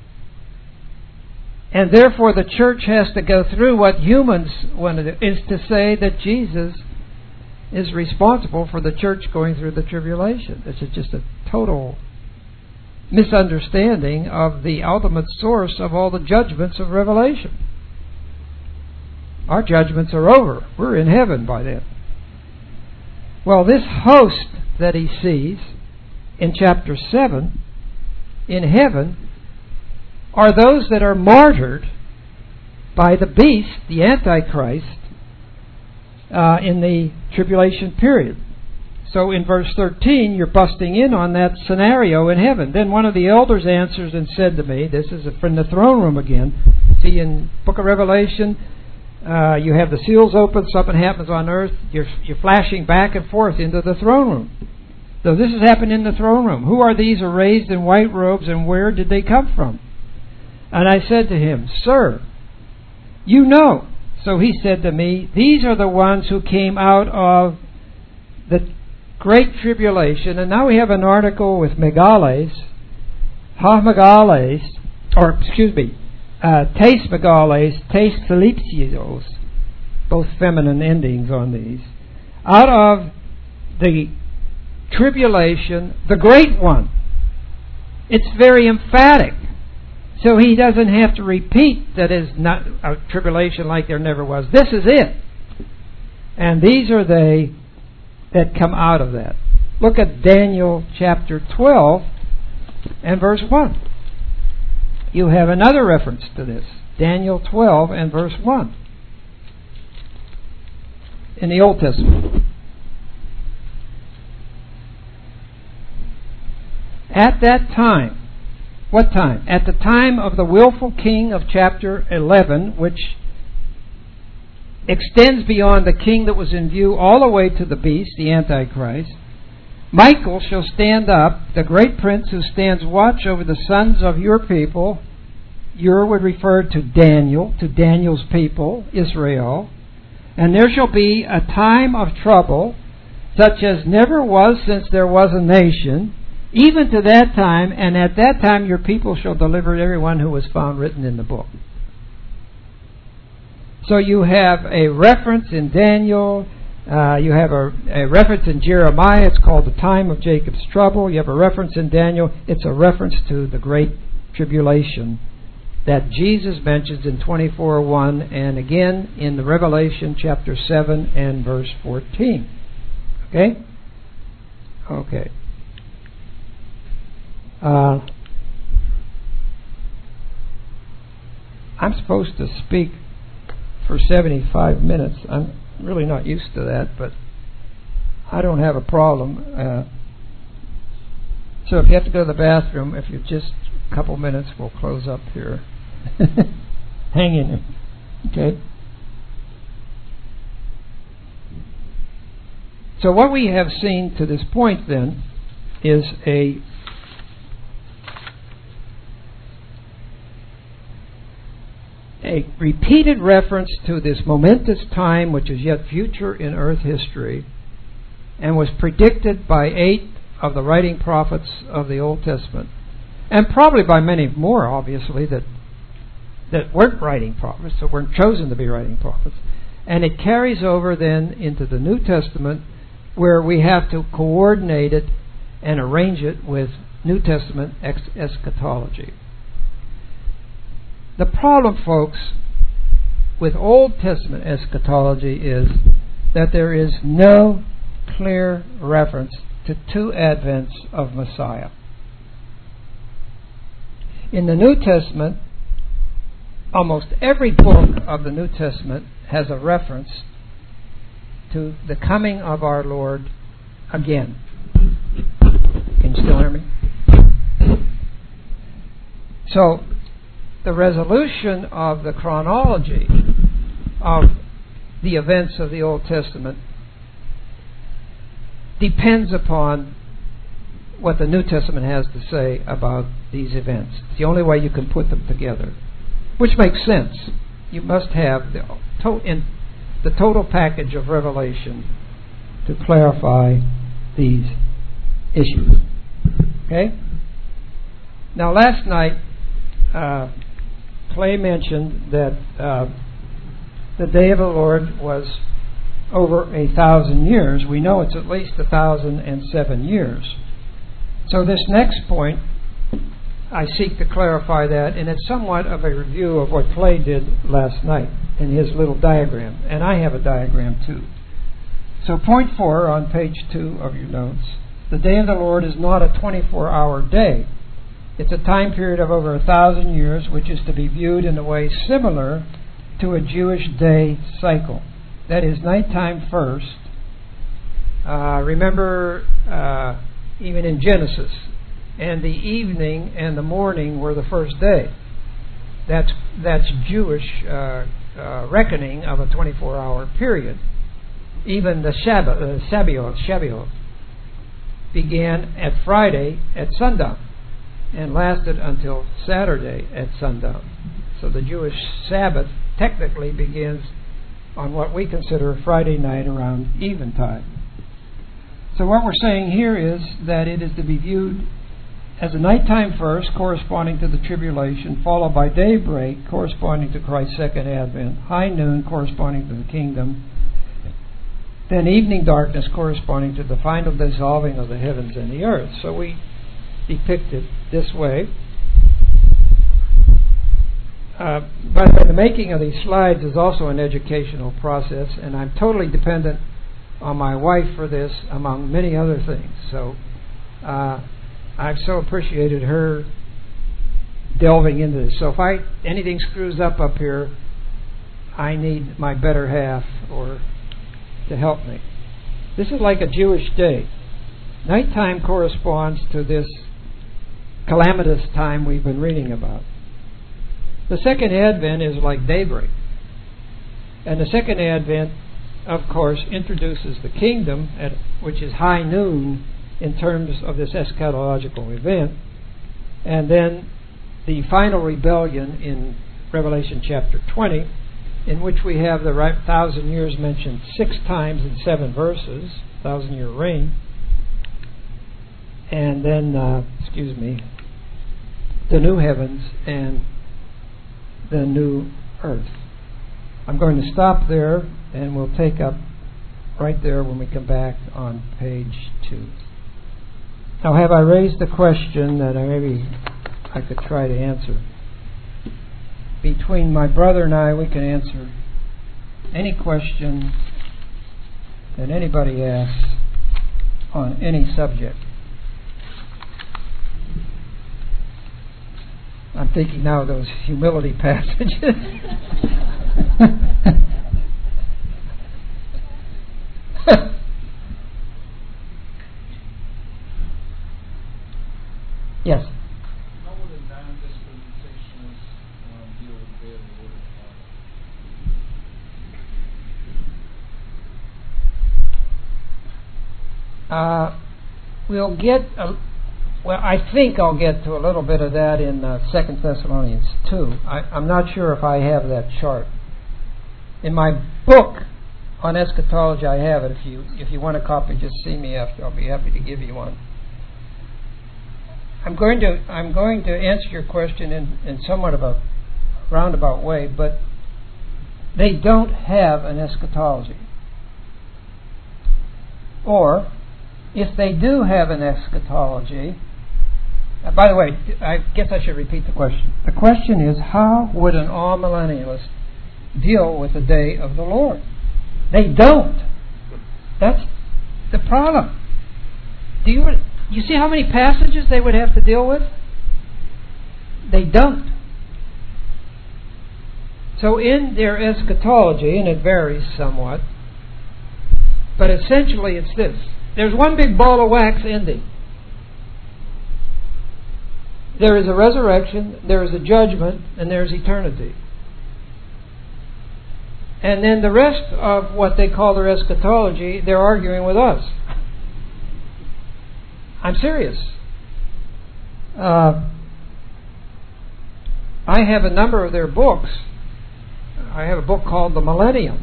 and therefore the church has to go through what humans want to do, is to say that Jesus is responsible for the church going through the tribulation. This is just a total misunderstanding of the ultimate source of all the judgments of Revelation. Our judgments are over. We're in heaven by then. Well, this host that he sees in chapter seven in heaven are those that are martyred by the beast, the Antichrist, uh, in the tribulation period. So in verse thirteen, you're busting in on that scenario in heaven. Then one of the elders answers and said to me, this is from the throne room again. See, in book of Revelation, uh, you have the seals open, something happens on earth, you're, you're flashing back and forth into the throne room. So this has happened in the throne room. Who are these arrayed in white robes, and where did they come from? And I said to him, Sir, you know. So he said to me, these are the ones who came out of the great tribulation. And now we have an article with megales, ha megales, or excuse me, uh, tes megales, tes philipsios, both feminine endings on these, out of the tribulation, the great one. It's very emphatic. So he doesn't have to repeat that is not a tribulation like there never was. This is it. And these are they that come out of that. Look at Daniel chapter twelve and verse one. You have another reference to this. Daniel twelve and verse one. In the Old Testament. At that time, what time? At the time of the willful king of chapter eleven, which extends beyond the king that was in view all the way to the beast, the Antichrist, Michael shall stand up, the great prince who stands watch over the sons of your people. Your would refer to Daniel, to Daniel's people, Israel. And there shall be a time of trouble, such as never was since there was a nation, even to that time, and at that time your people shall deliver everyone who was found written in the book. So you have a reference in Daniel, uh, you have a, a reference in Jeremiah, it's called the time of Jacob's trouble. You have a reference in Daniel, it's a reference to the great tribulation that Jesus mentions in twenty-four one, and again in the Revelation chapter seven and verse fourteen. Okay? Okay. Uh, I'm supposed to speak for seventy-five minutes. I'm really not used to that, but I don't have a problem. Uh, so if you have to go to the bathroom, if you just a couple minutes, we'll close up here. Hang in there. Okay? So what we have seen to this point then is a a repeated reference to this momentous time which is yet future in earth history and was predicted by eight of the writing prophets of the Old Testament, and probably by many more, obviously, that that weren't writing prophets, that weren't chosen to be writing prophets. And it carries over then into the New Testament, where we have to coordinate it and arrange it with New Testament ex- eschatology. The problem, folks, with Old Testament eschatology is that there is no clear reference to two advents of Messiah. In the New Testament, almost every book of the New Testament has a reference to the coming of our Lord again. Can you still hear me? So, the resolution of the chronology of the events of the Old Testament depends upon what the New Testament has to say about these events. It's the only way you can put them together, which makes sense. You must have the, to- in the total package of revelation to clarify these issues. Okay? Now, last night, uh, Clay mentioned that uh, the day of the Lord was over a thousand years. We know it's at least a thousand and seven years. So this next point, I seek to clarify that, and it's somewhat of a review of what Clay did last night in his little diagram. And I have a diagram too. So point four on page two of your notes. The day of the Lord is not a twenty-four hour day. It's a time period of over a thousand years, which is to be viewed in a way similar to a Jewish day cycle. That is, nighttime first. Uh, remember, uh, even in Genesis, and the evening and the morning were the first day. That's that's Jewish uh, uh, reckoning of a twenty-four hour period. Even the Shabbat, uh, Sabbath, Shabbat began at Friday at sundown and lasted until Saturday at sundown. So the Jewish Sabbath technically begins on what we consider Friday night around eventide. So what we're saying here is that it is to be viewed as a nighttime first, corresponding to the tribulation, followed by daybreak, corresponding to Christ's second advent, high noon, corresponding to the kingdom, then evening darkness, corresponding to the final dissolving of the heavens and the earth. So we depict it this way. Uh, by the way, the making of these slides is also an educational process, and I'm totally dependent on my wife for this, among many other things. So uh, I've so appreciated her delving into this. So if I anything screws up up here, I need my better half or to help me. This is like a Jewish day. Nighttime corresponds to this calamitous time we've been reading about. The second advent is like daybreak. And the second advent, of course, introduces the kingdom, at, which is high noon in terms of this eschatological event. And then the final rebellion in Revelation chapter twenty, in which we have the right thousand years mentioned six times in seven verses, thousand year reign. And then, uh, excuse me, the new heavens and the new earth. I'm going to stop there, and we'll take up right there when we come back on page two. Now, have I raised the question that I maybe I could try to answer? Between my brother and I, we can answer any question that anybody asks on any subject. I'm thinking now of those humility passages. Yes. How would a non-dispensationalist um, deal with the day of the Lord of God? Uh, we'll get, a, well, I think I'll get to a little bit of that in uh, Second Thessalonians two. I, I'm not sure if I have that chart. In my book on eschatology, I have it. If you if you want a copy, just see me after. I'll be happy to give you one. I'm going to I'm going to answer your question in, in somewhat of a roundabout way, but they don't have an eschatology. Or, if they do have an eschatology, uh, by the way, I guess I should repeat the question. The question is, how would an all-millennialist deal with the day of the Lord? They don't. That's the problem. Do you you see how many passages they would have to deal with? They don't. So in their eschatology, and it varies somewhat, but essentially it's this. There's one big ball of wax ending. There is a resurrection, there is a judgment, and there is eternity. And then the rest of what they call their eschatology, they're arguing with us. I'm serious. Uh, I have a number of their books. I have a book called The Millennium.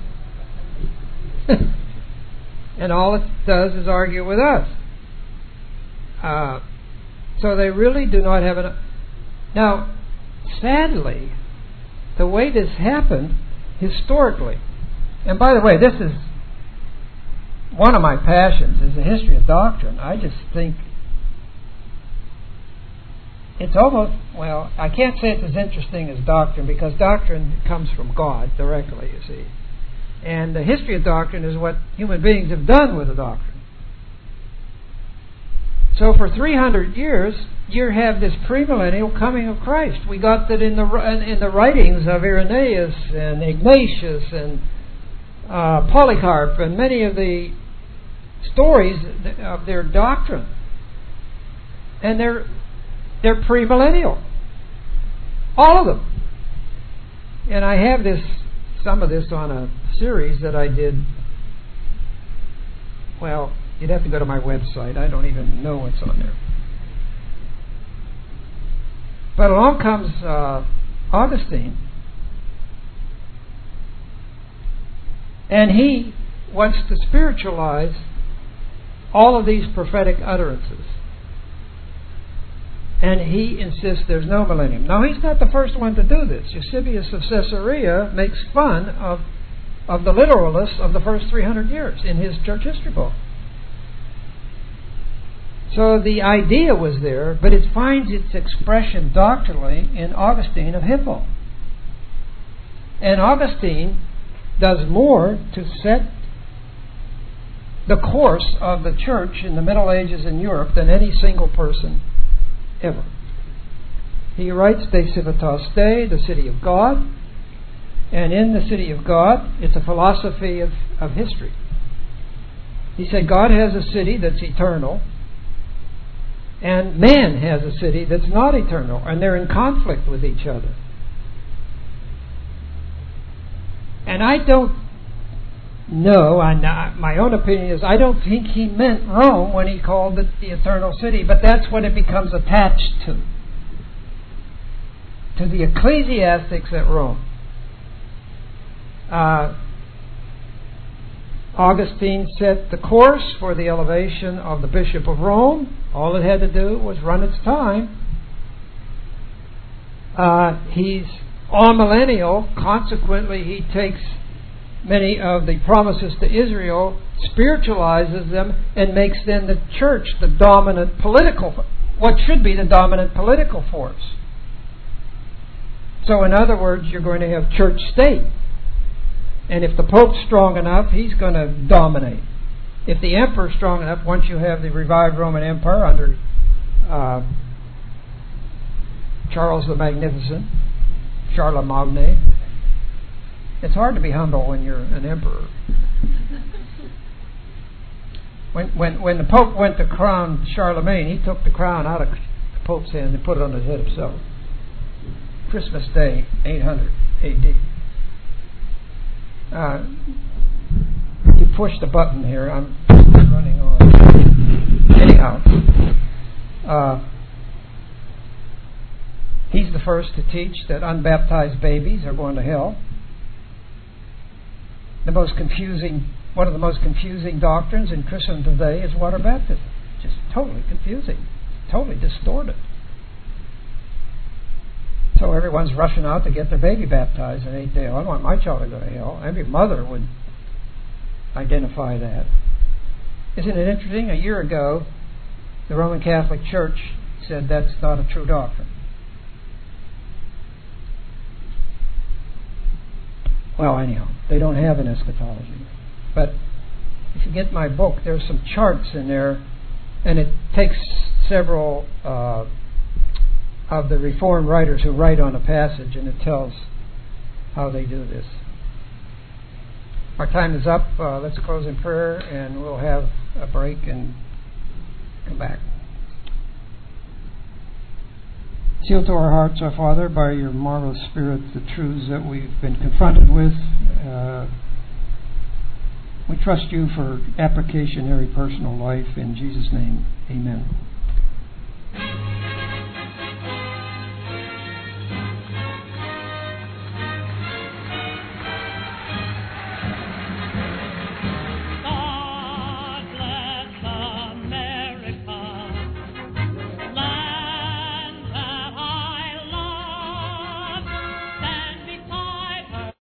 And all it does is argue with us. Uh, so they really do not have an... Now, sadly, the way this happened historically, and by the way, this is one of my passions, is the history of doctrine. I just think it's almost, well, I can't say it's as interesting as doctrine, because doctrine comes from God directly, you see. And the history of doctrine is what human beings have done with the doctrine. So for three hundred years, you have this premillennial coming of Christ. We got that in the in the writings of Irenaeus and Ignatius and uh, Polycarp and many of the stories of their doctrine. And they're they're premillennial. All of them. And I have this some of this on a series that I did. Well, you'd have to go to my website. I don't even know what's on there. But along comes uh, Augustine, and he wants to spiritualize all of these prophetic utterances. And he insists there's no millennium. Now, he's not the first one to do this. Eusebius of Caesarea makes fun of, of the literalists of the first three hundred years in his church history book. So the idea was there, but it finds its expression doctrinally in Augustine of Hippo. And Augustine does more to set the course of the church in the Middle Ages in Europe than any single person ever. He writes De Civitas Dei, the city of God, and in the city of God, it's a philosophy of, of history. He said God has a city that's eternal, and man has a city that's not eternal, and they're in conflict with each other. And I don't know, I, my own opinion is I don't think he meant Rome when he called it the eternal city, but that's what it becomes attached to. To the ecclesiastics at Rome. Uh, Augustine set the course for the elevation of the Bishop of Rome. All it had to do was run its time. Uh, he's amillennial. Consequently, he takes many of the promises to Israel, spiritualizes them, and makes then the church the dominant political, what should be the dominant political force. So in other words, you're going to have church-state. And if the Pope's strong enough, he's going to dominate. If the Emperor's strong enough, once you have the revived Roman Empire under uh, Charles the Magnificent, Charlemagne, it's hard to be humble when you're an emperor. When, when, when the Pope went to crown Charlemagne, he took the crown out of the Pope's hand and put it on his head himself. Christmas Day, eight hundred A D. Uh, you push the button here. I'm running on. Anyhow, uh, he's the first to teach that unbaptized babies are going to hell. The most confusing, one of the most confusing doctrines in Christendom today is water baptism. Just totally confusing, totally distorted. So everyone's rushing out to get their baby baptized in eight days. I want my child to go to hell. Every mother would identify that. Isn't it interesting? A year ago, the Roman Catholic Church said that's not a true doctrine. Well, anyhow, they don't have an eschatology. But if you get my book, there's some charts in there, and it takes several uh, of the Reformed writers who write on a passage, and it tells how they do this. Our time is up. Uh, let's close in prayer, and we'll have a break and come back. Seal to our hearts, our Father, by your marvelous Spirit, the truths that we've been confronted with. Uh, we trust you for application in every personal life. In Jesus' name, amen.